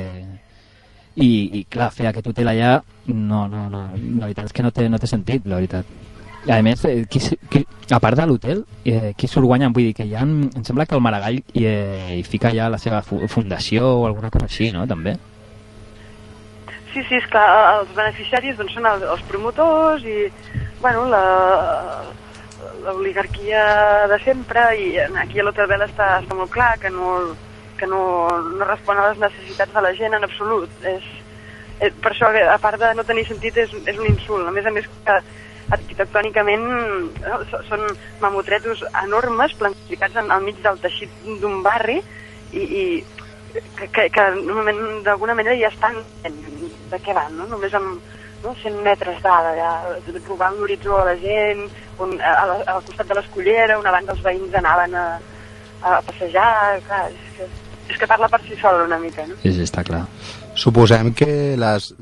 i clar, fer aquest hotel allà la veritat és que no té sentit, la veritat. I a més, a part de l'hotel, qui surt guanyant? Vull dir que ja em sembla que el Maragall hi fica ja la seva fundació o alguna cosa així, no? També. Sí, és que els beneficiaris doncs, són els promotors i bueno, l'oligarquia de sempre, i aquí a l'Hotel Vela està molt clar que no respon a les necessitats de la gent en absolut. Per això, a part de no tenir sentit, és un insult. A més que arquitectònicament són mamotretos enormes planificats al mig del teixit d'un barri i que d'alguna manera ja estan de què van, no? Només amb 100 metres d'ala, robant l'horitzó a la gent, al costat de l'Escullera, on abans els veïns anaven a passejar. Clar, és que parla per si sol una mica, no? Sí, està clar. Suposem que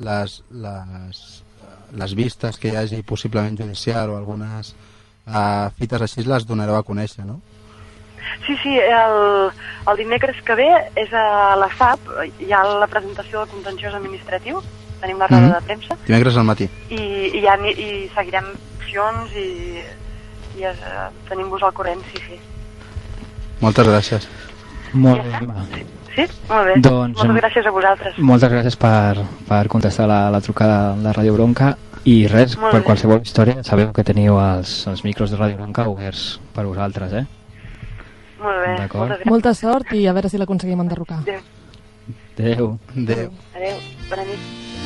les vistes que hi hagi possiblement judicial o algunes fites així les donareu a conèixer, no? Sí, el dimecres que ve és a la FAP, hi ha la presentació del contenciós administratiu, tenim la roda de premsa. Dimecres al matí. I seguirem accions i tenim-vos al corrent, sí. Moltes gràcies. Molt bé. Sí? Molt bé. Doncs, moltes gràcies a vosaltres. Moltes gràcies per contestar la trucada de Ràdio Bronca i res, per qualsevol història sabeu que teniu els micros de Ràdio Bronca oberts per vosaltres, eh? Molt bé. D'acord. Molta sort i a veure si l'aconseguim enderrocar. Adéu. Adéu. Adéu. Bona nit.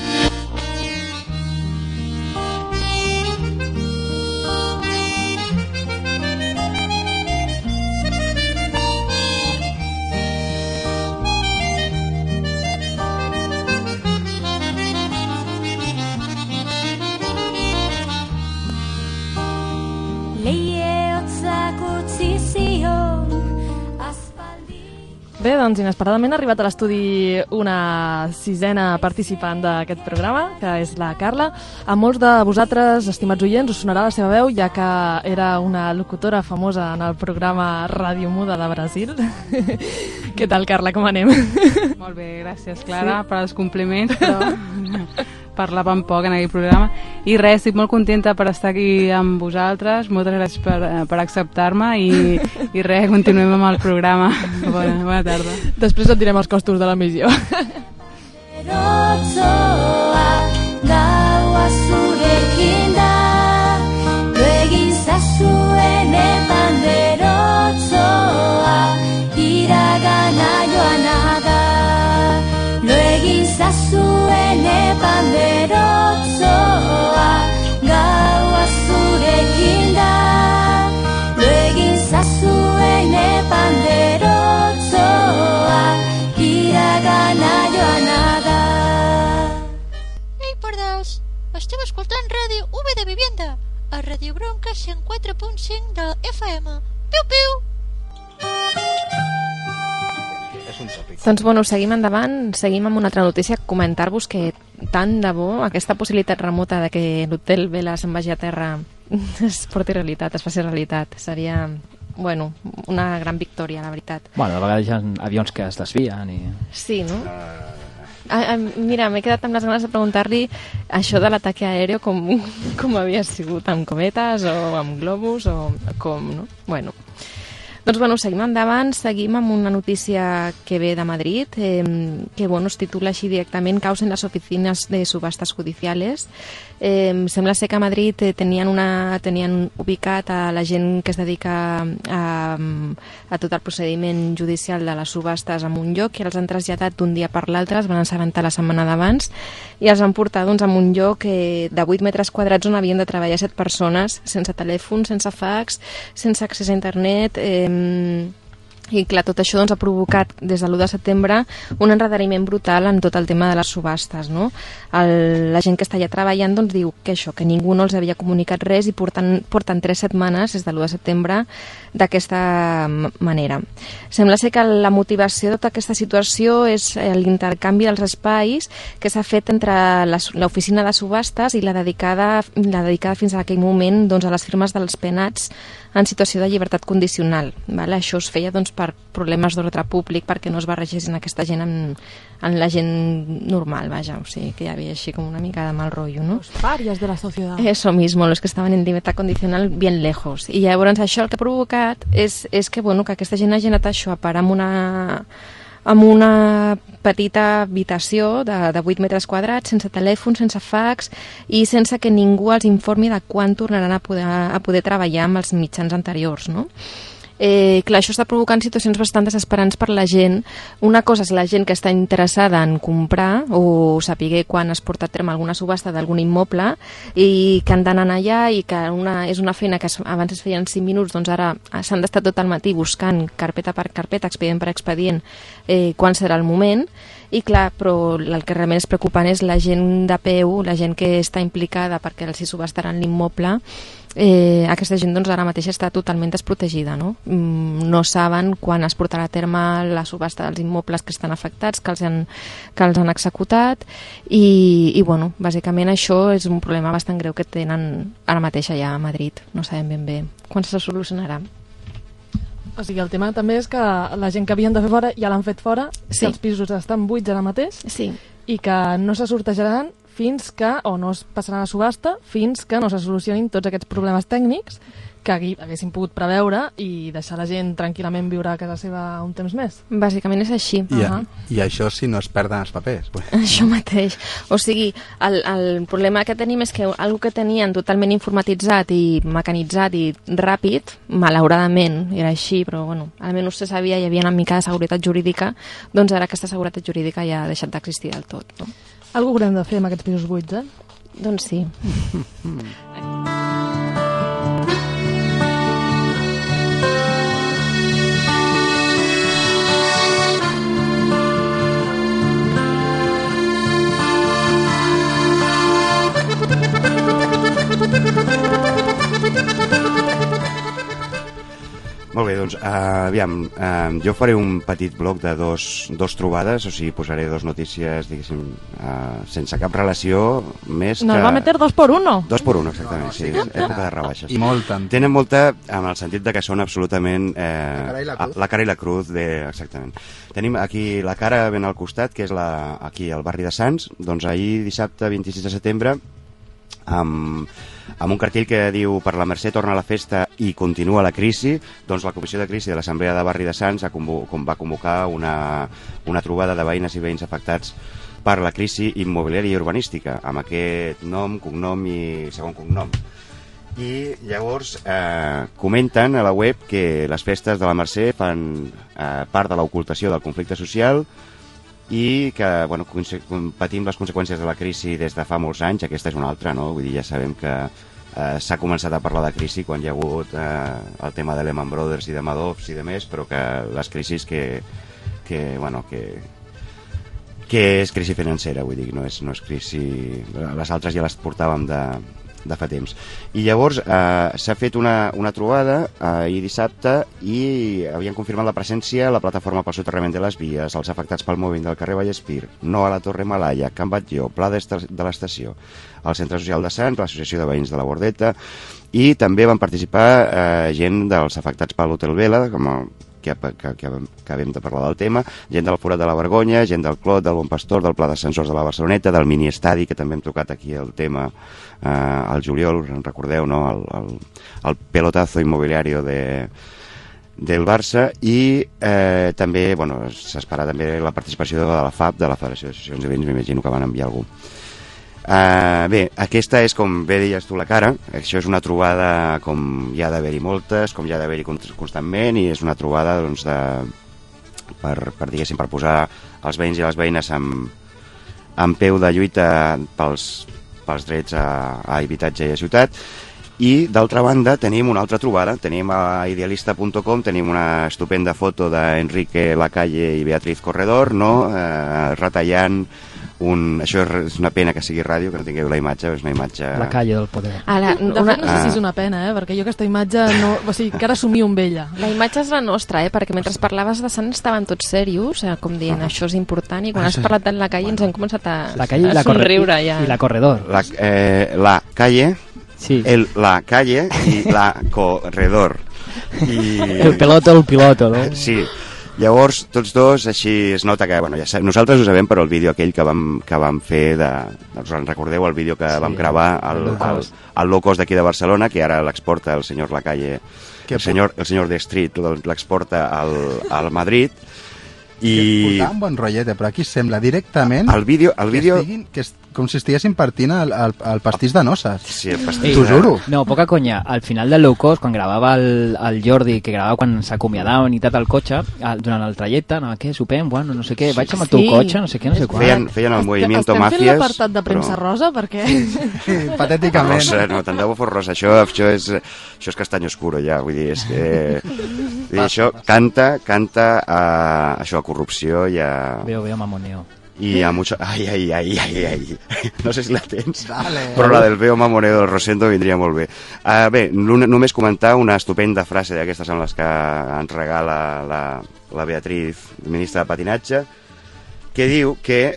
Bé, doncs inesperadament ha arribat a l'estudi una sisena participant d'aquest programa, que és la Carla. A molts de vosaltres, estimats oients, us sonarà la seva veu, ja que era una locutora famosa en el programa Ràdio Muda de Brasil. Què tal, Carla, com anem? Molt bé, gràcies, Clara, per els compliments, però parlàvem poc en aquell programa. I res, estic molt contenta per estar aquí amb vosaltres, moltes gràcies per acceptar-me i res, continuem amb el programa. Bona tarda. Després et direm els costos de l'emissió. Esteu escoltant Ràdio V de Vivienda a Ràdio Bronca 104.5 de FM. Piu, piu! Doncs bueno, seguim endavant, seguim amb una altra notícia. Comentar-vos que tant de bo aquesta possibilitat remota de que l'hotel Vela se'n vagi a terra es porti realitat, es faci realitat. Seria, bueno, una gran victòria, la veritat. Bueno, de vegades hi ha avions que es desvien i... Sí, no? Mira, m'he quedat amb les ganes de preguntar-li això de l'ataque aeri com havia sigut, amb cometes o amb globus o com, no? Bueno, doncs bueno, seguim endavant, seguim amb una notícia que ve de Madrid, que bueno, es titula així directament Caos en las oficinas de subastas judiciales. Sembla ser que a Madrid tenien ubicat a la gent que es dedica a tot el procediment judicial de les subhastes en un lloc i els han traslladat d'un dia per l'altre, es van assabentar la setmana d'abans i els van portar doncs, a un lloc de 8 metres quadrats on havien de treballar 7 persones, sense telèfon, sense fax, sense accés a internet. I clar, tot això doncs, ha provocat des de l'1 de setembre un enredariment brutal en tot el tema de les subhastes, no? La gent que està allà treballant doncs, diu que això, que ningú no els havia comunicat res i porten 3 setmanes des de l'1 de setembre d'aquesta manera. Sembla ser que la motivació de tota aquesta situació és l'intercanvi dels espais que s'ha fet entre l'oficina de subhastes i la dedicada fins a aquell moment doncs, a les firmes dels penats en situació de llibertat condicional. Vale? Això es feia doncs, per problemes d'ordre públic, perquè no es barregessin aquesta gent en la gent normal, vaja, o sigui, que hi havia així com una mica de mal rotllo, ¿no? Los parias de la sociedad. Eso mismo, los que estaven en llibertat condicional bien lejos. I llavors això el que ha provocat és que, bueno, que aquesta gent hagi anat això a parar amb una petita habitació de 8 metres quadrats, sense telèfon, sense fax i sense que ningú els informi de quan tornaran a poder treballar amb els mitjans anteriors, no? Clar, això està provocant situacions bastant desesperants per la gent. Una cosa és la gent que està interessada en comprar o saber quan es porta a terme alguna subhasta d'algun immoble i que han d'anar allà i que és una feina que abans es feia en 5 minuts, doncs ara s'han d'estar tot el matí buscant carpeta per carpeta, expedient per expedient, quan serà el moment. I clar, però el que realment és preocupant és la gent de peu, la gent que està implicada perquè els hi subhastaran l'immoble. Aquesta gent doncs, ara mateix està totalment desprotegida, no? No saben quan es portarà a terme la subhasta dels immobles que estan afectats, que els han executat i bueno, bàsicament això és un problema bastant greu que tenen ara mateix allà a Madrid. No sabem ben bé quan se solucionarà. O sigui, el tema també és que la gent que havien de fer fora ja l'han fet fora, sí. Que els pisos estan buits ara mateix, sí. I que no se sortejaran fins que, o no es passaran a subhasta, fins que no se solucionin tots aquests problemes tècnics que haguessin pogut preveure i deixar la gent tranquil·lament viure a casa seva un temps més. Bàsicament és així. I això si no es perden els papers. Això mateix. O sigui, el problema que tenim és que algo que tenien totalment informatitzat i mecanitzat i ràpid, malauradament era així, però bueno, almenys se sabia, hi havia una mica de seguretat jurídica, doncs ara aquesta seguretat jurídica ja ha deixat d'existir del tot. No? Algo haurem de fer amb aquests pisos buits, Doncs sí. Molt bé, doncs, aviam, jo faré un petit bloc de dos trobades, o sigui, posaré dos notícies, diguéssim, sense cap relació, més que... Nos va meter 2x1. 2x1, exactament, sí, és època de rebaixes. I molta. Tenen molta, en el sentit de que són absolutament... la cara i la cruz, exactament. Tenim aquí la cara ben al costat, que és aquí al barri de Sants, doncs ahir, dissabte, 26 de setembre, amb un cartell que diu per la Mercè torna a la festa i continua la crisi, doncs la Comissió de Crisi de l'Assemblea de Barri de Sants va convocar una trobada de veïnes i veïns afectats per la crisi immobiliària i urbanística, amb aquest nom, cognom i segon cognom. I llavors comenten a la web que les festes de la Mercè fan part de l'ocultació del conflicte social i que bueno, patim les conseqüències de la crisi des de fa molts anys. Aquesta és una altra, no? Vull dir, ja sabem que s'ha començat a parlar de crisi quan hi ha hagut el tema de Lehman Brothers i de Madoffs i de més, però que les crisis que és crisi financera, vull dir, no és crisi... Les altres ja les portàvem de fa temps. I llavors s'ha fet una trobada ahir dissabte i havien confirmat la presència a la plataforma pel soterrament de les vies, els afectats pel moviment del carrer Vallespir, no a la Torre Malaya, Can Batlló, Pla de l'Estació, el Centre Social de Sants, l'Associació de Veïns de la Bordeta, i també van participar gent dels afectats per l'Hotel Vela, que acabem de parlar del tema, gent del Forat de la Vergonya, gent del Clot, del Bon Pastor, del Pla d'Ascensors de la Barceloneta, del mini-estadi, que també hem tocat aquí el tema al juliol, recordeu, no? El pelotazo immobiliario del Barça, i també s'espera també la participació de la FAP, de la Federació d'Associacions de Veïns, m'imagino que van enviar algú. Bé, aquesta és, com bé deies tu, la cara. Això és una trobada com hi ha d'haver-hi moltes, com hi ha d'haver-hi constantment, i és una trobada doncs, per posar els veïns i les veïnes en peu de lluita pels drets a habitatge i a ciutat. I d'altra banda tenim una altra trobada, tenim a idealista.com, tenim una estupenda foto d'Enrique Lacalle i Beatriz Corredor, no? Retallant això és una pena que sigui ràdio, que no tingueu la imatge, és una imatge... La calle del poder. De fet, no sé si és una pena, perquè jo aquesta imatge no... O sigui, que ara somio amb ella. La imatge és la nostra, perquè mentre parlaves de Sant estaven tots serios, com dient, això és important, i quan has parlat de la calle ens hem començat a somriure ja. I la Corredor. La calle, sí. La calle i la Corredor. El piloto, no? Sí. Llavors, tots dos, així es nota que, nosaltres ho sabem per el vídeo aquell que vam fer us en recordeu, el vídeo que vam gravar al low cost d'aquí de Barcelona, que ara l'exporta el senyor Lacalle, el senyor de Street, l'exporta al Madrid. I portava un bon rotllet, però aquí sembla directament el vídeo com si estiguessin partint el pastís de noces. Sí, el pastís. T'ho juro. No, poca conya. Al final del low cost, quan gravava el Jordi, que gravava quan s'acomiadaven i tot el cotxe, durant el trajecte, anava, què, sopem, bueno, no sé què, vaig amb el teu cotxe, no sé què, no sé quan. Feien el movimiento Màfies. Estem fent l'apartat de premsa rosa, perquè... Patèticament. Rosa, no, tant de bo fos rosa, això és castany oscuro ja, vull dir, és que... això canta això a corrupció i a... Veo mamoneo. Y a mucho... Ai. No sé si la tens, però la del veo mamoneo del Rosendo vindria molt bé. Bé, només comentar una estupenda frase d'aquestes en les que ens regala la Beatriz, ministra de Patinatge, que diu que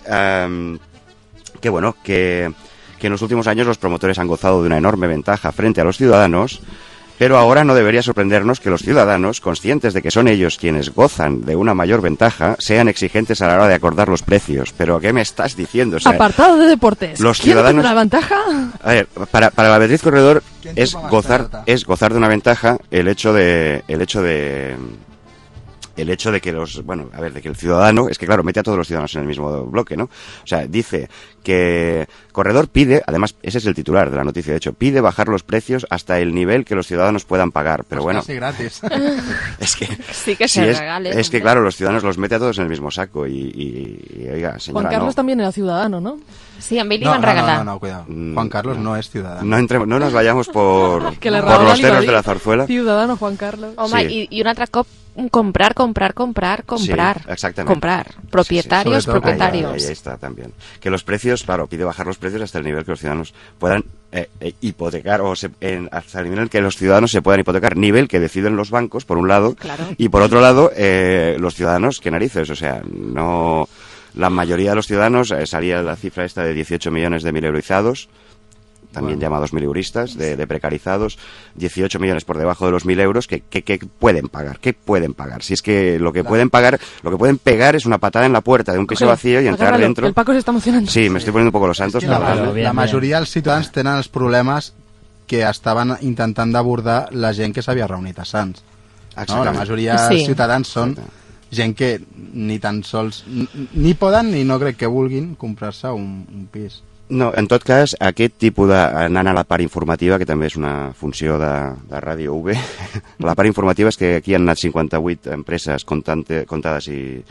en los últimos años los promotores han gozado de una enorme ventaja frente a los ciudadanos Pero ahora no debería sorprendernos que los ciudadanos, conscientes de que son ellos quienes gozan de una mayor ventaja, sean exigentes a la hora de acordar los precios. ¿Pero qué me estás diciendo? O sea, apartado de deportes. Los ¿Quién ciudadanos... tiene una ventaja? A ver, para la Beatriz Corredor es gozar de una ventaja el hecho de que de que el ciudadano, es que claro, mete a todos los ciudadanos en el mismo bloque, ¿no? O sea, dice que Corredor pide, además, ese es el titular de la noticia, de hecho, pide bajar los precios hasta el nivel que los ciudadanos puedan pagar, pero bueno. Casi gratis. Es que sí que se regale. Es que claro, los ciudadanos los mete a todos en el mismo saco y oiga, señora, Juan Carlos también era ciudadano, ¿no? Sí, a ell li van regalar. No, cuidado. Juan Carlos no es ciudadano. No nos vayamos por los regala teros de la zarzuela. Ciudadano Juan Carlos. Home, Sí. i un altre cop comprar. Sí, exactamente. Comprar. Propietarios, Sí. propietarios. Ahí está también. Que los precios, claro, pide bajar los precios hasta el nivel que los ciudadanos puedan hipotecar, hasta el nivel en que los ciudadanos se puedan hipotecar, nivel que deciden los bancos, por un lado, y por otro lado, los ciudadanos, qué narices, o sea, no... La mayoría de los ciudadanos, salía la cifra esta de 18 millones de mileurizados, también llamados mileuristas, de precarizados, 18 millones por debajo de los 1.000 euros, que pueden pagar, ¿qué pueden pagar? Si es que lo que pueden pagar, lo que pueden pegar es una patada en la puerta de un piso vacío y entrar dentro. El Paco se está emocionando. Sí, me estoy poniendo un poco los santos. La majoria dels ciutadans tenen els problemes que estaven intentant d'abordar la gent que s'havia reunit a Sants. No? La majoria dels ciutadans són gent que ni tan sols ni poden ni no crec que vulguin comprar-se un pis. No, en tot cas, aquest tipus de... Anant a la part informativa, que també és una funció de Ràdio UB, la part informativa és que aquí han anat 58 empreses comptades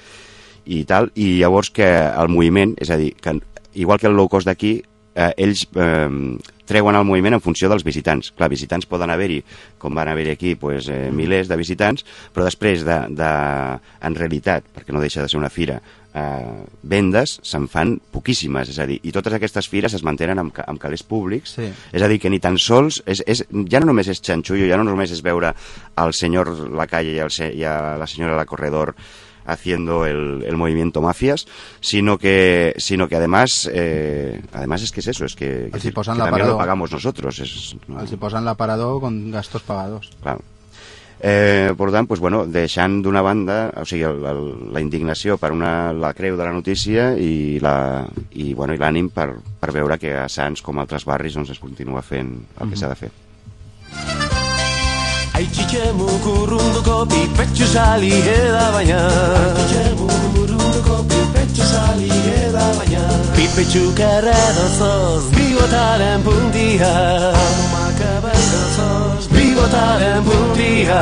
i tal, i llavors que el moviment, és a dir, que igual que el low cost d'aquí, ells treuen el moviment en funció dels visitants. Clar, visitants poden haver-hi, com van haver-hi aquí, pues, milers de visitants, però després en realitat, perquè no deixa de ser una fira, vendes se'n fan poquíssimes, és a dir, i totes aquestes fires es mantenen amb calés públics, és a dir, que ni tan sols ja no només és xanxullo, ja no només és veure el senyor Lacalle i a la senyora La Corredor haciendo el movimiento mafias, sino que además es que es eso, es que también lo pagamos nosotros. Els hi posen l'aparador con gastos pagados. Claro. Per tant, pues, bueno, deixant d'una banda, o sigui, la indignació per la creu de la notícia i l'ànim per veure que a Sants, com a altres barris, doncs es continua fent el que s'ha de fer. Ai txitxemu kurrunduko pipetxu sali eda baina Pipetxu karradozoz bigotaren puntia Bigotaren puntia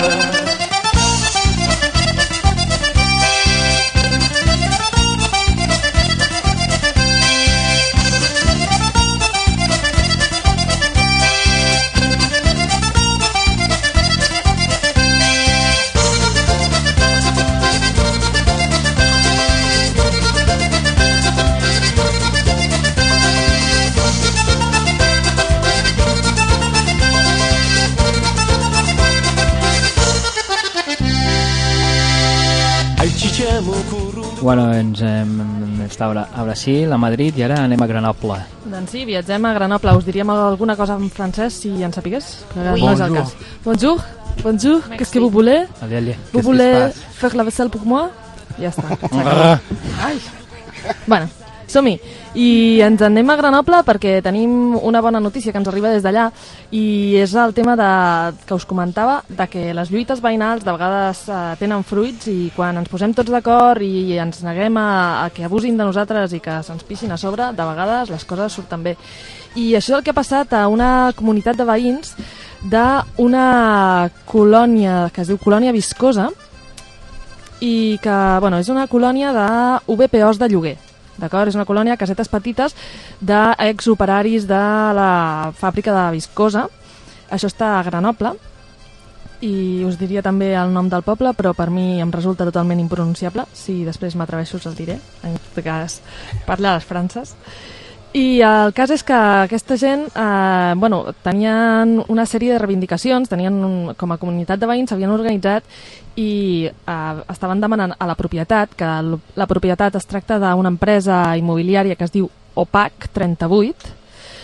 Bueno, ens està a Brasil, a Madrid, i ara anem a Grenoble. Doncs sí, viatgem a Grenoble. Us diríem alguna cosa en francès, si en sapigués? No és el cas. Bonjour, qu'est-ce que vous voulez? Vous voulez faire la vaisselle pour moi? Ja està. Ai. Bueno, som-hi. I ens anem a Grenoble perquè tenim una bona notícia que ens arriba des d'allà i és el tema que us comentava de que les lluites veïnals de vegades tenen fruits i quan ens posem tots d'acord i ens neguem a que abusin de nosaltres i que se'ns pixin a sobre, de vegades les coses surten bé. I això és el que ha passat a una comunitat de veïns d'una colònia que es diu Colònia Viscosa i que, bueno, és una colònia de VPOs de lloguer. D'acord? És una colònia de casetes petites d'exoperaris de la fàbrica de viscosa. Això està a Grenoble i us diria també el nom del poble, però per mi em resulta totalment impronunciable. Si després m'atreveixo us el diré, en tot cas parla a les Frances. I el cas és que aquesta gent tenien una sèrie de reivindicacions, com a comunitat de veïns s'havien organitzat i estaven demanant a la propietat, que la propietat es tracta d'una empresa immobiliària que es diu OPAC 38,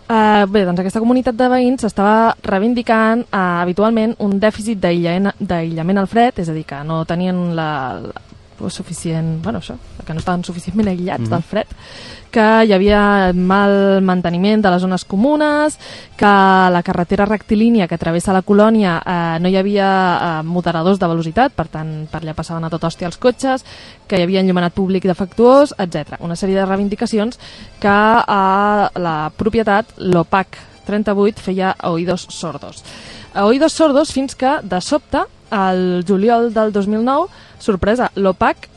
Bé, doncs aquesta comunitat de veïns estava reivindicant habitualment un dèficit d'aïllament al fred, és a dir, que no tenien suficient, bueno, això, que no estaven suficientment aïllats del fred, que hi havia mal manteniment de les zones comunes, que la carretera rectilínia que travessa la colònia no hi havia moderadors de velocitat, per tant, per allà passaven a tot hòstia els cotxes, que hi havia enllumenat públic defectuós, etc. Una sèrie de reivindicacions que la propietat, l'OPAC 38, feia a oïdos sordos. A oïdos sordos fins que, de sobte, al juliol del 2009, sorpresa, l'OPAC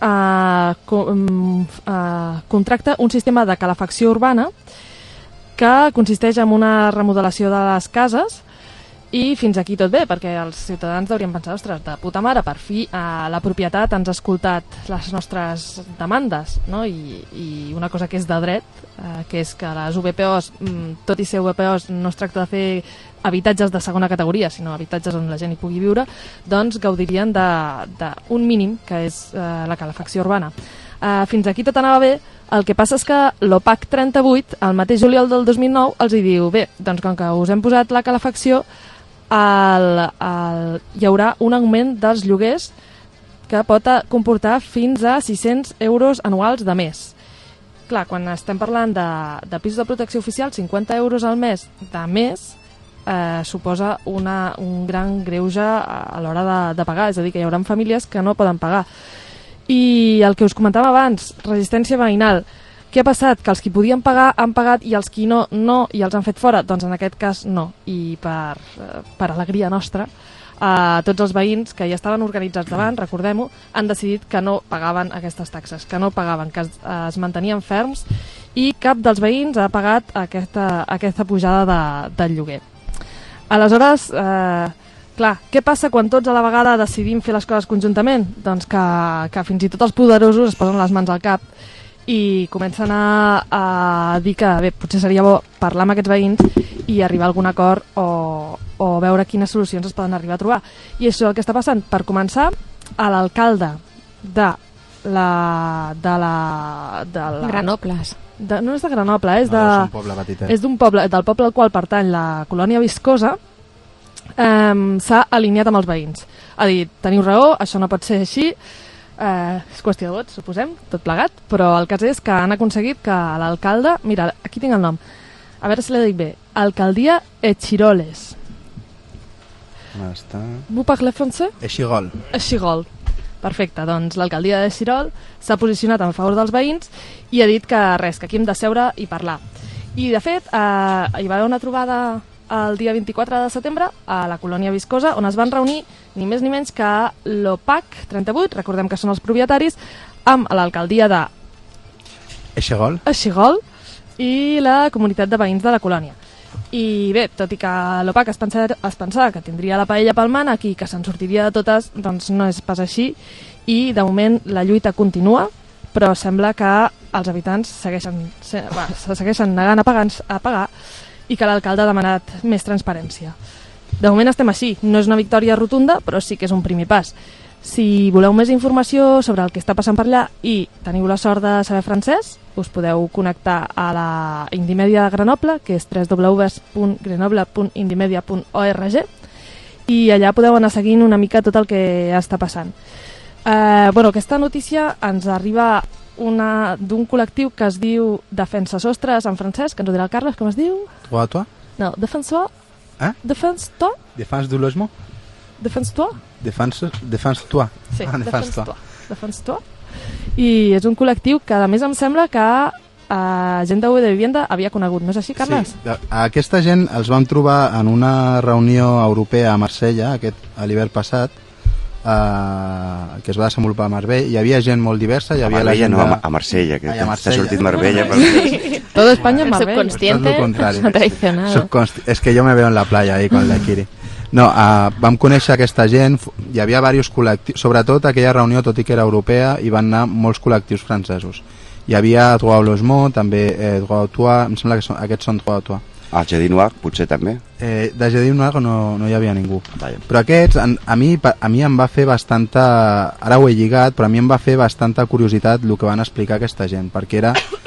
contracta un sistema de calefacció urbana que consisteix en una remodelació de les cases i fins aquí tot bé, perquè els ciutadans haurien pensat, ostres, de puta mare, per fi la propietat ens ha escoltat les nostres demandes, no? I una cosa que és de dret, que és que les VPOs, tot i ser VPOs, no es tracta de fer habitatges de segona categoria, sinó habitatges on la gent hi pugui viure, doncs gaudirien d'un mínim, que és la calefacció urbana. Fins aquí tot anava bé, el que passa és que l'OPAC 38, el mateix juliol del 2009, els hi diu, bé, doncs com que us hem posat la calefacció, hi haurà un augment dels lloguers que pot comportar fins a 600 euros anuals de més. Clar, quan estem parlant de pisos de protecció oficial, 50 euros al mes de més suposa un gran greuge a l'hora de pagar, és a dir, que hi haurà famílies que no poden pagar. I el que us comentava abans, resistència veïnal. Què ha passat? Que els qui podien pagar han pagat i els qui no, i els han fet fora? Doncs en aquest cas no. I per alegria nostra, tots els veïns que ja estaven organitzats davant, recordem-ho, han decidit que no pagaven aquestes taxes, que no pagaven, que es mantenien ferms i cap dels veïns ha pagat aquesta pujada del lloguer. Aleshores, clar, què passa quan tots a la vegada decidim fer les coses conjuntament? Doncs que fins i tot els poderosos es posen les mans al cap i comencen a dir que bé, potser seria bo parlar amb aquests veïns i arribar a algun acord o veure quines solucions es poden arribar a trobar. I això és el que està passant. Per començar, a l'alcalde de la Granoples. No és de Grenoble, és d'un poble petitet. És d'un poble, del poble al qual pertany la colònia Viscosa. S'ha alineat amb els veïns. Ha dit, teniu raó, això no pot ser així, és qüestió de vots, suposem, tot plegat, però el cas és que han aconseguit que l'alcalde, mira, aquí tinc el nom, a veure si l'he dit bé, Alcaldia Echiroles. On està? Vous parlez français? Echirol. Echirol. Perfecte, doncs l'alcaldia de Xirol s'ha posicionat en favor dels veïns i ha dit que res, que aquí hem de seure i parlar. I de fet, hi va haver una trobada el dia 24 de setembre a la colònia Viscosa, on es van reunir ni més ni menys que l'OPAC 38, recordem que són els propietaris, amb l'alcaldia de Echirol i la comunitat de veïns de la colònia. I bé, tot i que l'OPAC es pensava que tindria la paella pel mànec i que se'n sortiria de totes, doncs no és pas així, i de moment la lluita continua, però sembla que els habitants se segueixen negant a pagar i que l'alcalde ha demanat més transparència. De moment estem així, no és una victòria rotunda, però sí que és un primer pas. Si voleu més informació sobre el que està passant per allà i teniu la sort de saber francès, us podeu connectar a la Indimèdia de Grenoble, que és www.grenoble.indimedia.org, i allà podeu anar seguint una mica tot el que està passant. Aquesta notícia ens arriba d'un col·lectiu que es diu Defensa Sostres en francès, que ens ho dirà el Carles, com es diu? Toi? No, Defensor? Defense-toi? Defense du logement? Defense-toi? Defense-toi. Sí, Defense-toi. I és un col·lectiu que a més em sembla que gent de Vivienda havia conegut, no és així, Carles? Sí, aquesta gent els vam trobar en una reunió europea a Marsella a l'hivern passat, que es va desenvolupar a Marbella. Hi havia gent molt diversa, hi havia a Marbella, la gent no, a Marsella, que t'ha sortit Marbella. Todo España en Marbella. Subconsciente, traicionado. És que jo me veo en la playa ahí con la Kiri. No, vam conèixer aquesta gent, hi havia diversos col·lectius, sobretot aquella reunió, tot i que era europea, hi van anar molts col·lectius francesos. Hi havia Droit au Logement, també Droit au Toit, em sembla que aquests són Droit au Toit. Ah, Jedi Noir, potser també? De Jedi Noir no hi havia ningú. Però aquests, a mi em va fer bastanta... Ara ho he lligat, però a mi em va fer bastanta curiositat el que van explicar aquesta gent, perquè era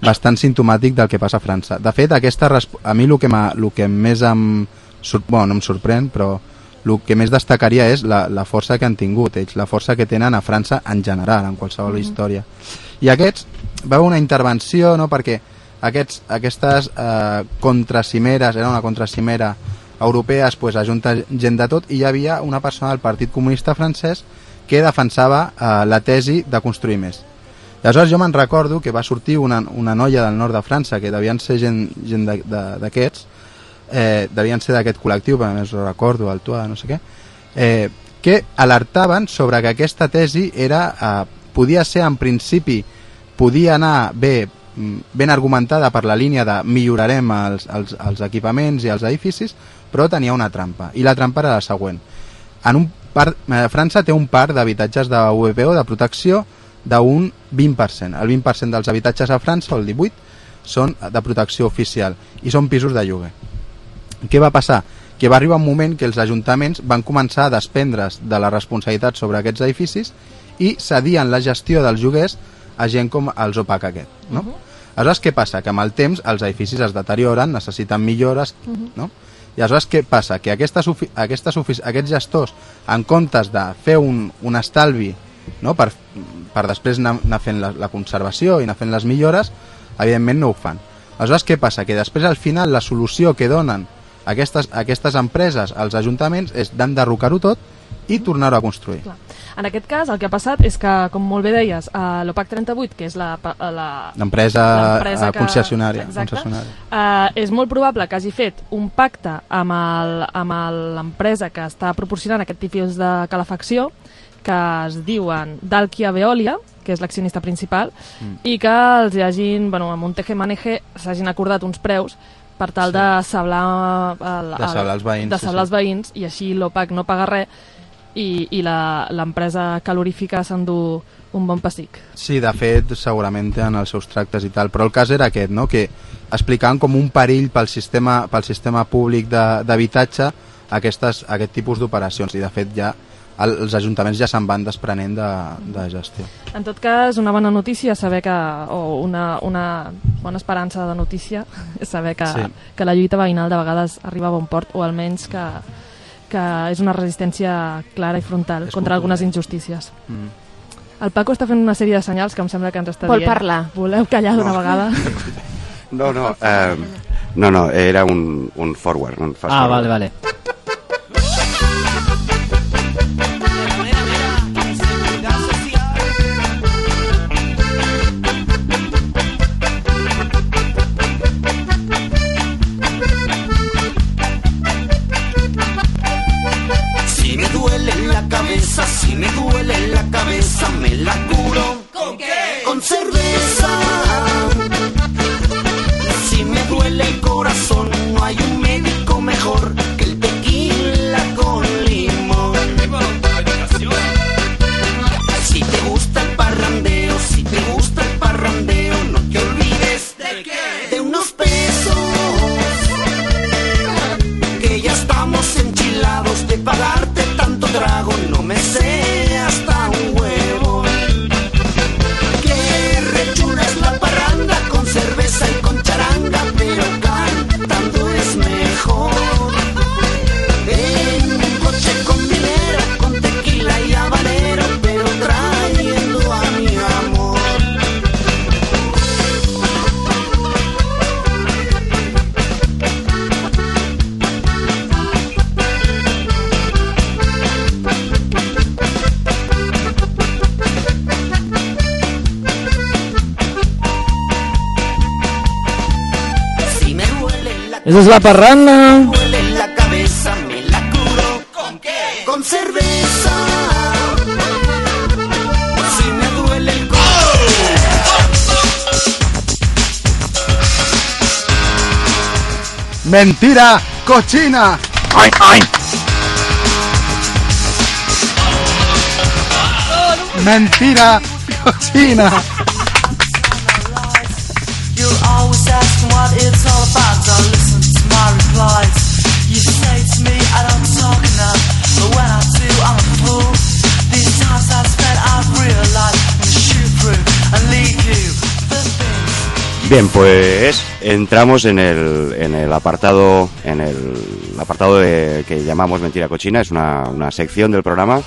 bastant simptomàtic del que passa a França. De fet, a mi el que més no em sorprèn, però el que més destacaria és la força que han tingut ells, la força que tenen a França en general, en qualsevol història. I aquests, va haver una intervenció, no?, perquè aquestes contracimeres, era una contracimera europees, pues, ajunta gent de tot, i hi havia una persona del Partit Comunista francès que defensava la tesi de construir més. I aleshores jo me'n recordo que va sortir una noia del nord de França, que devien ser gent d'aquests, devien ser d'aquest col·lectiu, però a més ho recordo, el Tua, no sé què, que alertaven sobre que aquesta tesi podia ser, en principi, podia anar ben argumentada per la línia de millorarem els equipaments i els edificis, però tenia una trampa, i la trampa era la següent. França té un parc d'habitatges de VPO, de protecció, d'un 20%. El 20% dels habitatges a França, o el 18%, són de protecció oficial i són pisos de lloguer. Què va passar? Que va arribar un moment que els ajuntaments van començar a desprendre's de la responsabilitat sobre aquests edificis i cedien la gestió dels lloguers a gent com el Zopac aquest, no? Aleshores, què passa? Que amb el temps els edificis es deterioren, necessiten millores, no? I aleshores què passa? Que aquests gestors, en comptes de fer un estalvi, no?, per després anar fent la conservació i anar fent les millores, evidentment no ho fan. Aleshores, què passa? Que després, al final, la solució que donen aquestes empreses als ajuntaments és d'enderrocar-ho tot i tornar-ho a construir. Clar. En aquest cas, el que ha passat és que, com molt bé deies, l'OPAC 38, que és l'empresa concessionària, és molt probable que hagi fet un pacte amb l'empresa que està proporcionant aquest tipus de calefacció, que es diuen Dalkia Veolia, que és l'accionista principal, i que els hagin, amb un teje-maneje, s'hagin acordat uns preus per tal de sablar els veïns, i així l'OPAC no paga res i l'empresa calorífica s'endú un bon pessic. Sí, de fet, segurament en els seus tractes i tal, però el cas era aquest, no?, que explicaven com un perill pel sistema públic d'habitatge aquest tipus d'operacions, i de fet ja els ajuntaments ja se'n van desprenent de gestió. En tot cas, una bona notícia saber o una bona esperança de notícia és saber que la lluita veïnal de vegades arriba a bon port, o almenys que és una resistència clara i frontal contra algunes injustícies. El Paco està fent una sèrie de senyals que em sembla que ens està dient. Vol parlar. Voleu callar d'una vegada? No, era un forward. Un fast forward. Vale. Si me duele la cabeza, me la curo. ¿Con qué? Con cerveza. Si me duele el corazón, no hay un médico mejor que el tequila con limón. Si te gusta el parrandeo, no te olvides ¿de qué? De unos pesos, que ya estamos enchilados de pagarte tanto trago. No me seas tan huevo, que rechura es la parranda con cerveza y con charanga, pero cantando es mejor. En un coche con dinero, con tequila y habanero, pero trayendo a mi amor. Esa es la parranda. Me duele la cabeza, me la curo. ¿Con qué? Con cerveza. Si me duele el corazón. ¡Mentira! ¡Cochina! ¡Ay, ay! ¡Mentira! ¡Cochina! You'll always ask what it's all about. Don't listen to my replies. You say to me I don't talk enough, but when I do I'm a fool. These times I've spent I've realized I'm gonna shoot through and leave you the things. Bien, pues entramos en el apartado que llamamos Mentira Cochina. Es una sección del programa.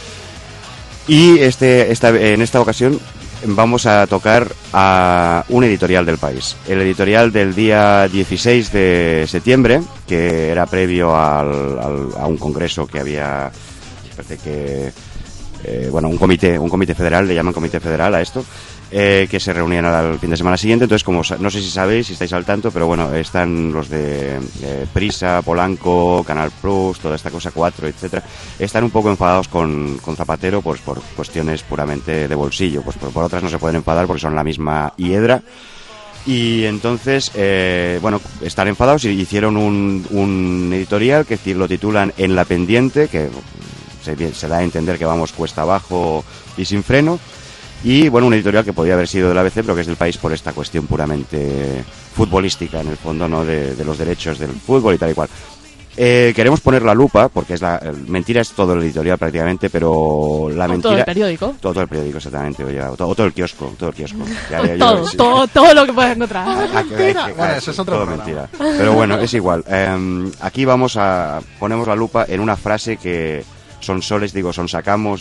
Y en esta ocasión vamos a tocar a un editorial del país. El editorial del día 16 de septiembre, que era previo a un congreso que había, parece que, un comité federal, le llaman comité federal a esto, que se reunían al fin de semana siguiente. Entonces, como no sé si sabéis, si estáis al tanto, pero bueno, están los de Prisa, Polanco, Canal Plus, toda esta cosa, 4, etcétera, están un poco enfadados con Zapatero, pues por cuestiones puramente de bolsillo, pues por otras no se pueden enfadar porque son la misma hiedra. Y entonces, están enfadados y hicieron un editorial que lo titulan En la pendiente, que se da a entender que vamos cuesta abajo y sin freno. Y bueno, un editorial que podía haber sido del ABC, pero que es del País por esta cuestión puramente futbolística, en el fondo, ¿no? De los derechos del fútbol y tal y cual. Queremos poner la lupa, porque mentira es todo el editorial prácticamente, pero la mentira... Todo el periódico. Todo el periódico, exactamente. Todo el kiosco. Todo lo que puedes encontrar. Bueno, eso es otro todo programa. Mentira. Pero bueno, es igual. Aquí ponemos la lupa en una frase que sacamos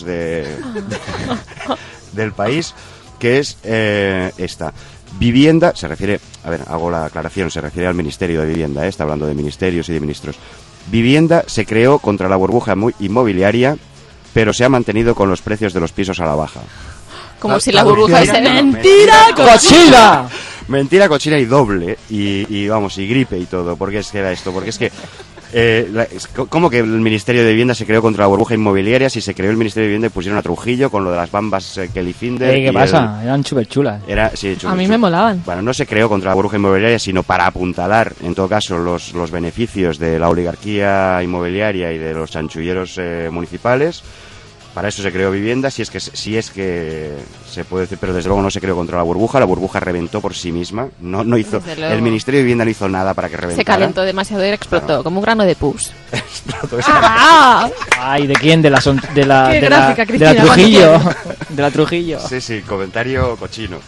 del País, que es esta. Vivienda, se refiere, hago la aclaración, se refiere al Ministerio de Vivienda, está hablando de ministerios y de ministros. Vivienda se creó contra la burbuja inmobiliaria, pero se ha mantenido con los precios de los pisos a la baja. Como si la burbuja es mentira cochina. Mentira cochina y doble, y gripe y todo. Porque es que era esto, porque es que ¿cómo que el Ministerio de Vivienda se creó contra la burbuja inmobiliaria? Si se creó el Ministerio de Vivienda y pusieron a Trujillo con lo de las bambas Kelly Finder. ¿Qué pasa? Eran súper chulas. A mí me molaban. Bueno, no se creó contra la burbuja inmobiliaria, sino para apuntalar, en todo caso, los beneficios de la oligarquía inmobiliaria y de los chanchulleros municipales. Para eso se creó Vivienda, si es que se puede decir, pero desde luego no se creó contra la burbuja reventó por sí misma, no hizo, el Ministerio de Vivienda no hizo nada para que reventara. Se calentó demasiado y explotó, como un grano de pus. Explotó. Ay, ¿de quién? De la Cristina, Trujillo. De la Trujillo. Sí, comentario cochino.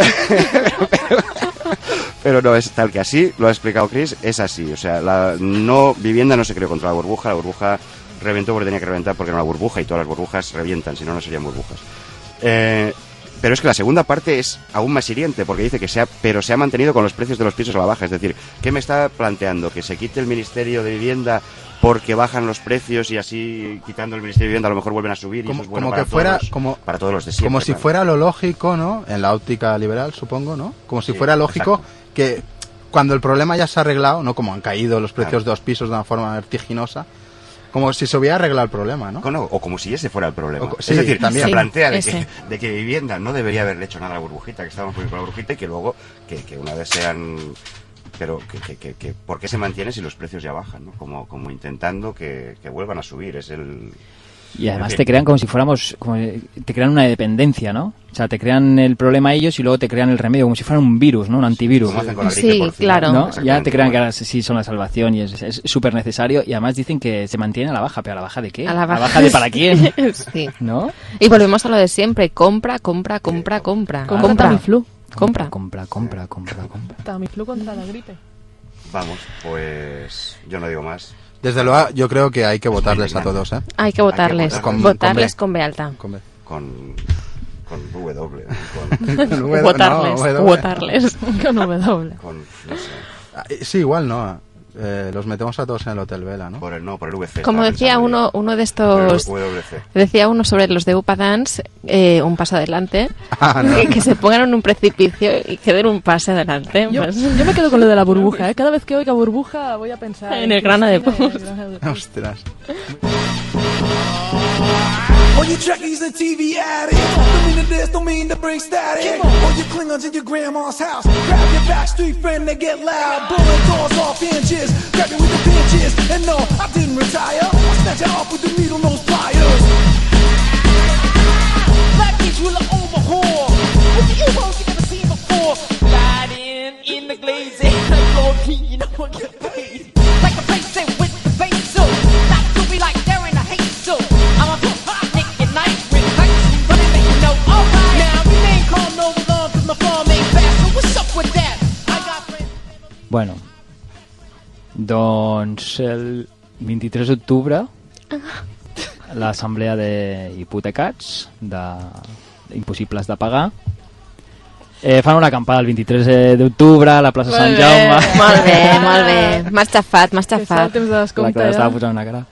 Pero no, es tal que así, lo ha explicado Chris, es así, o sea, Vivienda no se creó contra la burbuja reventó porque tenía que reventar, porque era una burbuja y todas las burbujas revientan, si no serían burbujas. Pero es que la segunda parte es aún más hiriente, porque dice que se ha mantenido con los precios de los pisos a la baja. Es decir, ¿qué me está planteando? ¿Que se quite el Ministerio de Vivienda porque bajan los precios y así, quitando el Ministerio de Vivienda, a lo mejor vuelven a subir? Y eso es bueno para todos los de siempre. Como si fuera lo lógico, ¿no? En la óptica liberal, supongo, ¿no? Como si fuera lógico, exacto, que cuando el problema ya se ha arreglado, no como han caído los precios de los pisos de una forma vertiginosa, como si se hubiera arreglado el problema, ¿no? O como si ese fuera el problema. Sí, es decir, también se plantea de que Vivienda no debería haberle hecho nada a la burbujita, que estábamos con la burbujita, y que luego, que una vez sean... Pero que ¿por qué se mantiene si los precios ya bajan, ¿no? Como intentando que vuelvan a subir, es el... Y además te crean como si fuéramos... te crean una dependencia, ¿no? O sea, te crean el problema ellos y luego te crean el remedio, como si fuera un virus, ¿no? Un antivirus. Sí, claro. ¿No? Ya te crean que ahora sí son la salvación y es súper necesario. Y además dicen que se mantiene a la baja. ¿Pero a la baja de qué? ¿A la baja de para quién? Sí. ¿No? Y volvemos a lo de siempre. Compra. Compra Tamiflu. Compra. Tamiflu contra la gripe. Vamos, pues yo no digo más. Desde luego, yo creo que hay que votarles a todos, ¿eh? Hay que votarles. Votarles con B alta. Con W. Votarles. Con W. No sé. Sí, igual no. Los metemos a todos en el Hotel Vela, ¿no? Por el VC. Como decía uno de estos... Decía uno sobre los de Upa Dance, un paso adelante, que se pongan en un precipicio y que den un pase adelante. Yo me quedo con lo de la burbuja, ¿eh? Cada vez que oiga burbuja voy a pensar... En el grano de pus. Ostras. All you trekkies and TV addicts, don't mean to this, don't mean to bring static. All you Klingons in your grandma's house, grab your backstreet friend, they get loud, blowing doors off inches, grab you with the pinches, and no, I didn't retire, I snatch you off with the needle nose pliers. Black kids will overhaul, with the U-boats you never seen before. Riding in the glazing, like Lord King, you know what get paid. Like a racing with the bass, so not to be like they're in a hate, so I'm a with that. Bueno, doncs el 23 d'octubre l'assemblea d'hipotecats impossibles de pagar fan una acampada el 23 d'octubre a la plaça Sant Jaume. Molt bé. M'has xafat. El temps de descompte, la Clara estava posant una cara.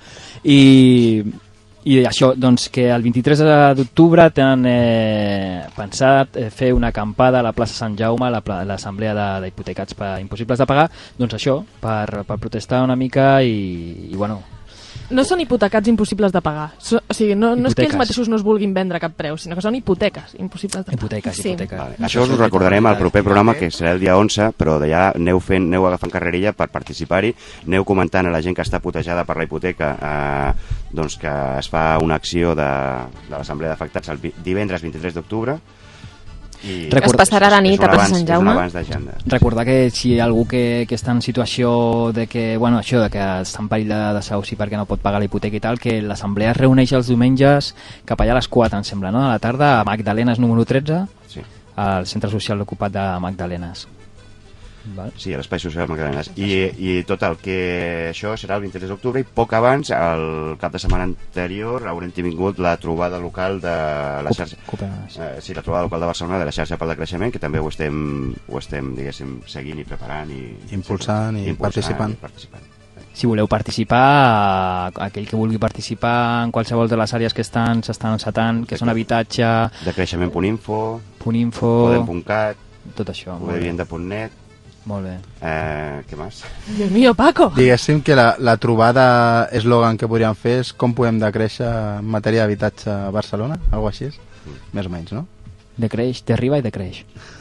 I això, doncs, que el 23 d'octubre tenen pensat fer una acampada a la plaça Sant Jaume, a l'assemblea d'hipotecats impossibles de pagar, doncs això, per protestar una mica i bueno... No són hipotecats impossibles de pagar. O sigui, no és que ells mateixos no es vulguin vendre a cap preu, sinó que són hipoteques impossibles de pagar. Hipoteques. Vale. Això us ho recordarem al proper programa, que serà el dia 11, però d'allà aneu agafant carrerilla per participar-hi, aneu comentant a la gent que està putejada per la hipoteca doncs que es fa una acció de l'assemblea d'afectats el divendres 23 d'octubre. Es passarà la nit a plaça Sant Jaume. Recordar que si hi ha algú que està en situació de que, bueno, això, de que està en perill de desahuci perquè no pot pagar la hipoteca i tal, que l'assemblea es reuneix els diumenges cap allà a les 4, em sembla, no? A la tarda, a Magdalenes número 13, al centre social ocupat de Magdalenes. Val? Sí, a l'espai social Magdalenes. I tot el que això serà el 23 d'octubre, i poc abans, el cap de setmana anterior, haurem tingut la trobada local de la xarxa... la trobada local de Barcelona de la xarxa pel decreixement, que també ho estem diguéssim, seguint i preparant i impulsant i participant. Si voleu participar, aquell que vulgui participar en qualsevol de les àrees que s'estan encetant, que són habitatge... Decreixement.info, Podem.cat, tot això. Vivienda.net. Molt bé. Què més? Dios mío, Paco! Diguéssim que la trobada eslògan que podríem fer és com podem decréixer en matèria d'habitatge a Barcelona, alguna cosa així, més o menys, no? Decreix, derriba i decreix.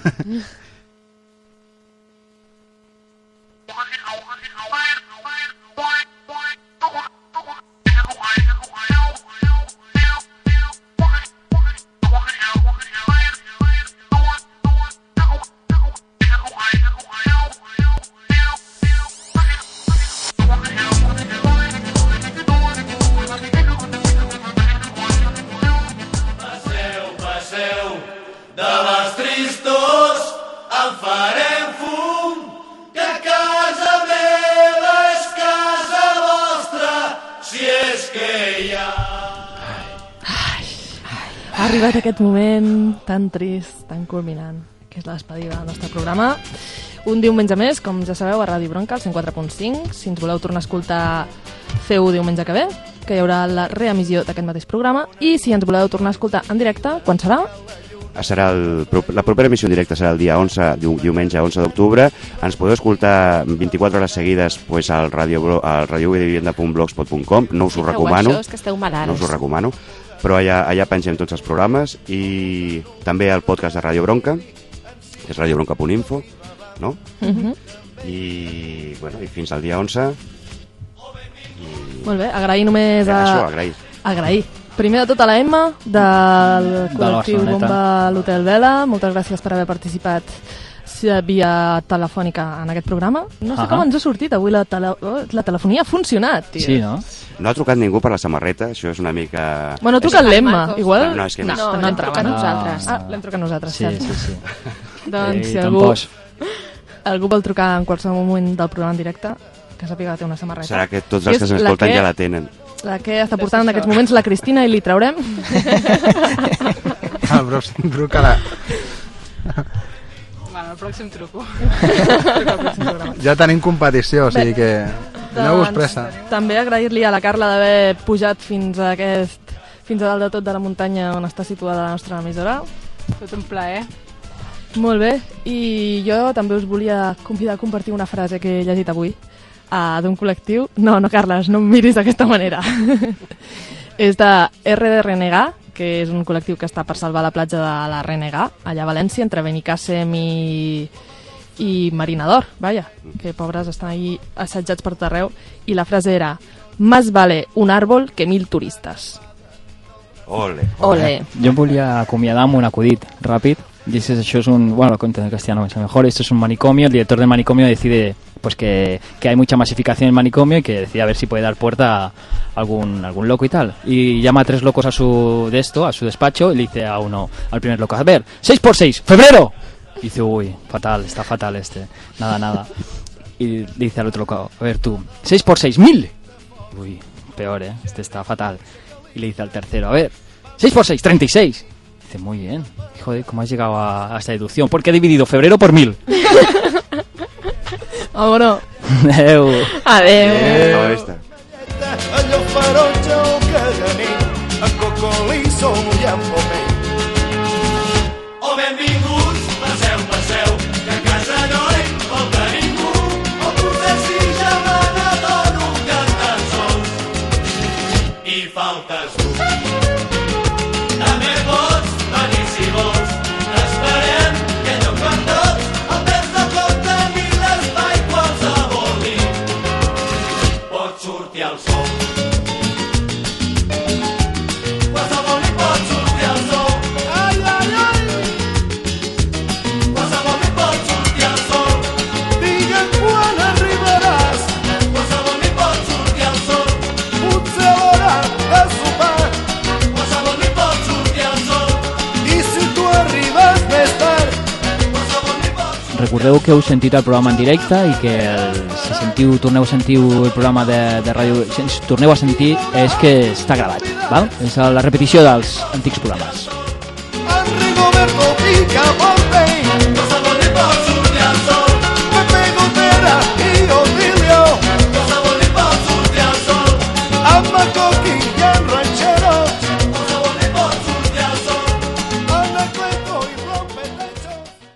Ha arribat aquest moment tan trist, tan culminant, que és la despedida del nostre programa. Un diumenge més, com ja sabeu, a Ràdio Bronca, al 104.5. Si ens voleu tornar a escoltar, feu diumenge que ve, que hi haurà la reemissió d'aquest mateix programa. I si ens voleu tornar a escoltar en directe, quan serà? La propera emissió en directe serà el dia 11, diumenge 11 d'octubre. Ens podeu escoltar 24 hores seguides al radiovivienda.blogspot.com. No us ho recomano. Això és que esteu malalts. No us ho recomano. Però allà pengem tots els programes, i també el podcast de Ràdio Bronca, que és radiobronca.info, no? I fins al dia 11. Molt bé, agrair només agrair. Primer de tot a la Emma, del col·lectiu Bomba a l'Hotel Vela. Moltes gràcies per haver participat via telefònica en aquest programa. No sé com ens ha sortit avui la telefonia ha funcionat, tio. Sí, no? No ha trucat ningú per la samarreta, això és una mica... Bueno, ha trucat l'Emma, igual... No, l'hem trucat nosaltres. L'hem trucat nosaltres, cert. Sí. Doncs si algú vol trucar en qualsevol moment del programa en directe, que sàpiga que té una samarreta. Serà que tots els que s'escolten ja la tenen. La que està portant en aquests moments la Cristina, i li traurem. Truca-la. Bueno, el pròxim truco. Ja tenim competició, o sigui que aneu-vos pressa. També agrair-li a la Carla d'haver pujat fins a dalt de tot de la muntanya on està situada la nostra emissora. Tot un plaer. Molt bé, i jo també us volia convidar a compartir una frase que he llegit avui d'un col·lectiu. No, Carles, no em miris d'aquesta manera. És de RDRNG, que és un col·lectiu que està per salvar la platja de la Renegà, allà a València, entre Benicàssim i Marina d'Or, vaja, que pobres estan ahí assetjats per tot arreu, i la frase era: «Más vale un árbol que 1000 turistas». Ole. Jo em volia acomiadar amb un acudit ràpid. Dices, això es un... Bueno, lo cuento en castellano, es mejor. Esto es un manicomio. El director del manicomio decide pues que hay mucha masificación en el manicomio y que decide a ver si puede dar puerta a algún loco y tal. Y llama a 3 locos a su despacho, y le dice a uno, al primer loco: a ver, 6 por 6, ¡febrero! Y dice, uy, fatal, está fatal este. Nada. Y le dice al otro loco, a ver tú, 6 por 6.000. Uy, peor, este está fatal. Y le dice al tercero, a ver, 6 por 6, 36. Dice, muy bien. Joder, ¿cómo has llegado a esta deducción? Porque he dividido febrero por 1.000. Vámonos. Adeu. Adeu. Allò ferotge o caganer, a cocolisso i empomé. Oh, benvinguts, passeu, que a casa no hi falta ningú. O potser sí, germana, dono cantant sols. I faltes tu. També pots venir si vols. T'esperem, que lloc per tots. El temps no compta ni l'espai qualsevol nit. Pot sortir al sol. Qualsevol nit pot sortir al sol. Ai, ai, ai. Qualsevol nit pot sortir al sol. Digue'm quan arribaràs. Qualsevol nit pot sortir al sol. Potser a l'hora de sopar. Qualsevol nit pot sortir al sol. I si tu arribes més tard. Qualsevol nit pot sortir. Recordeu que heu sentit el programa en directe i que torneu a sentir el programa de ràdio, si ens torneu a sentir és que està gravat, val? És la repetició dels antics programes. En Rigoberto pica Pompey. Qualsevol nit pot sortir al sol. Pepe Gotera i Otilio. Qualsevol nit pot sortir al sol. Amb Macoqui i en Ranxera.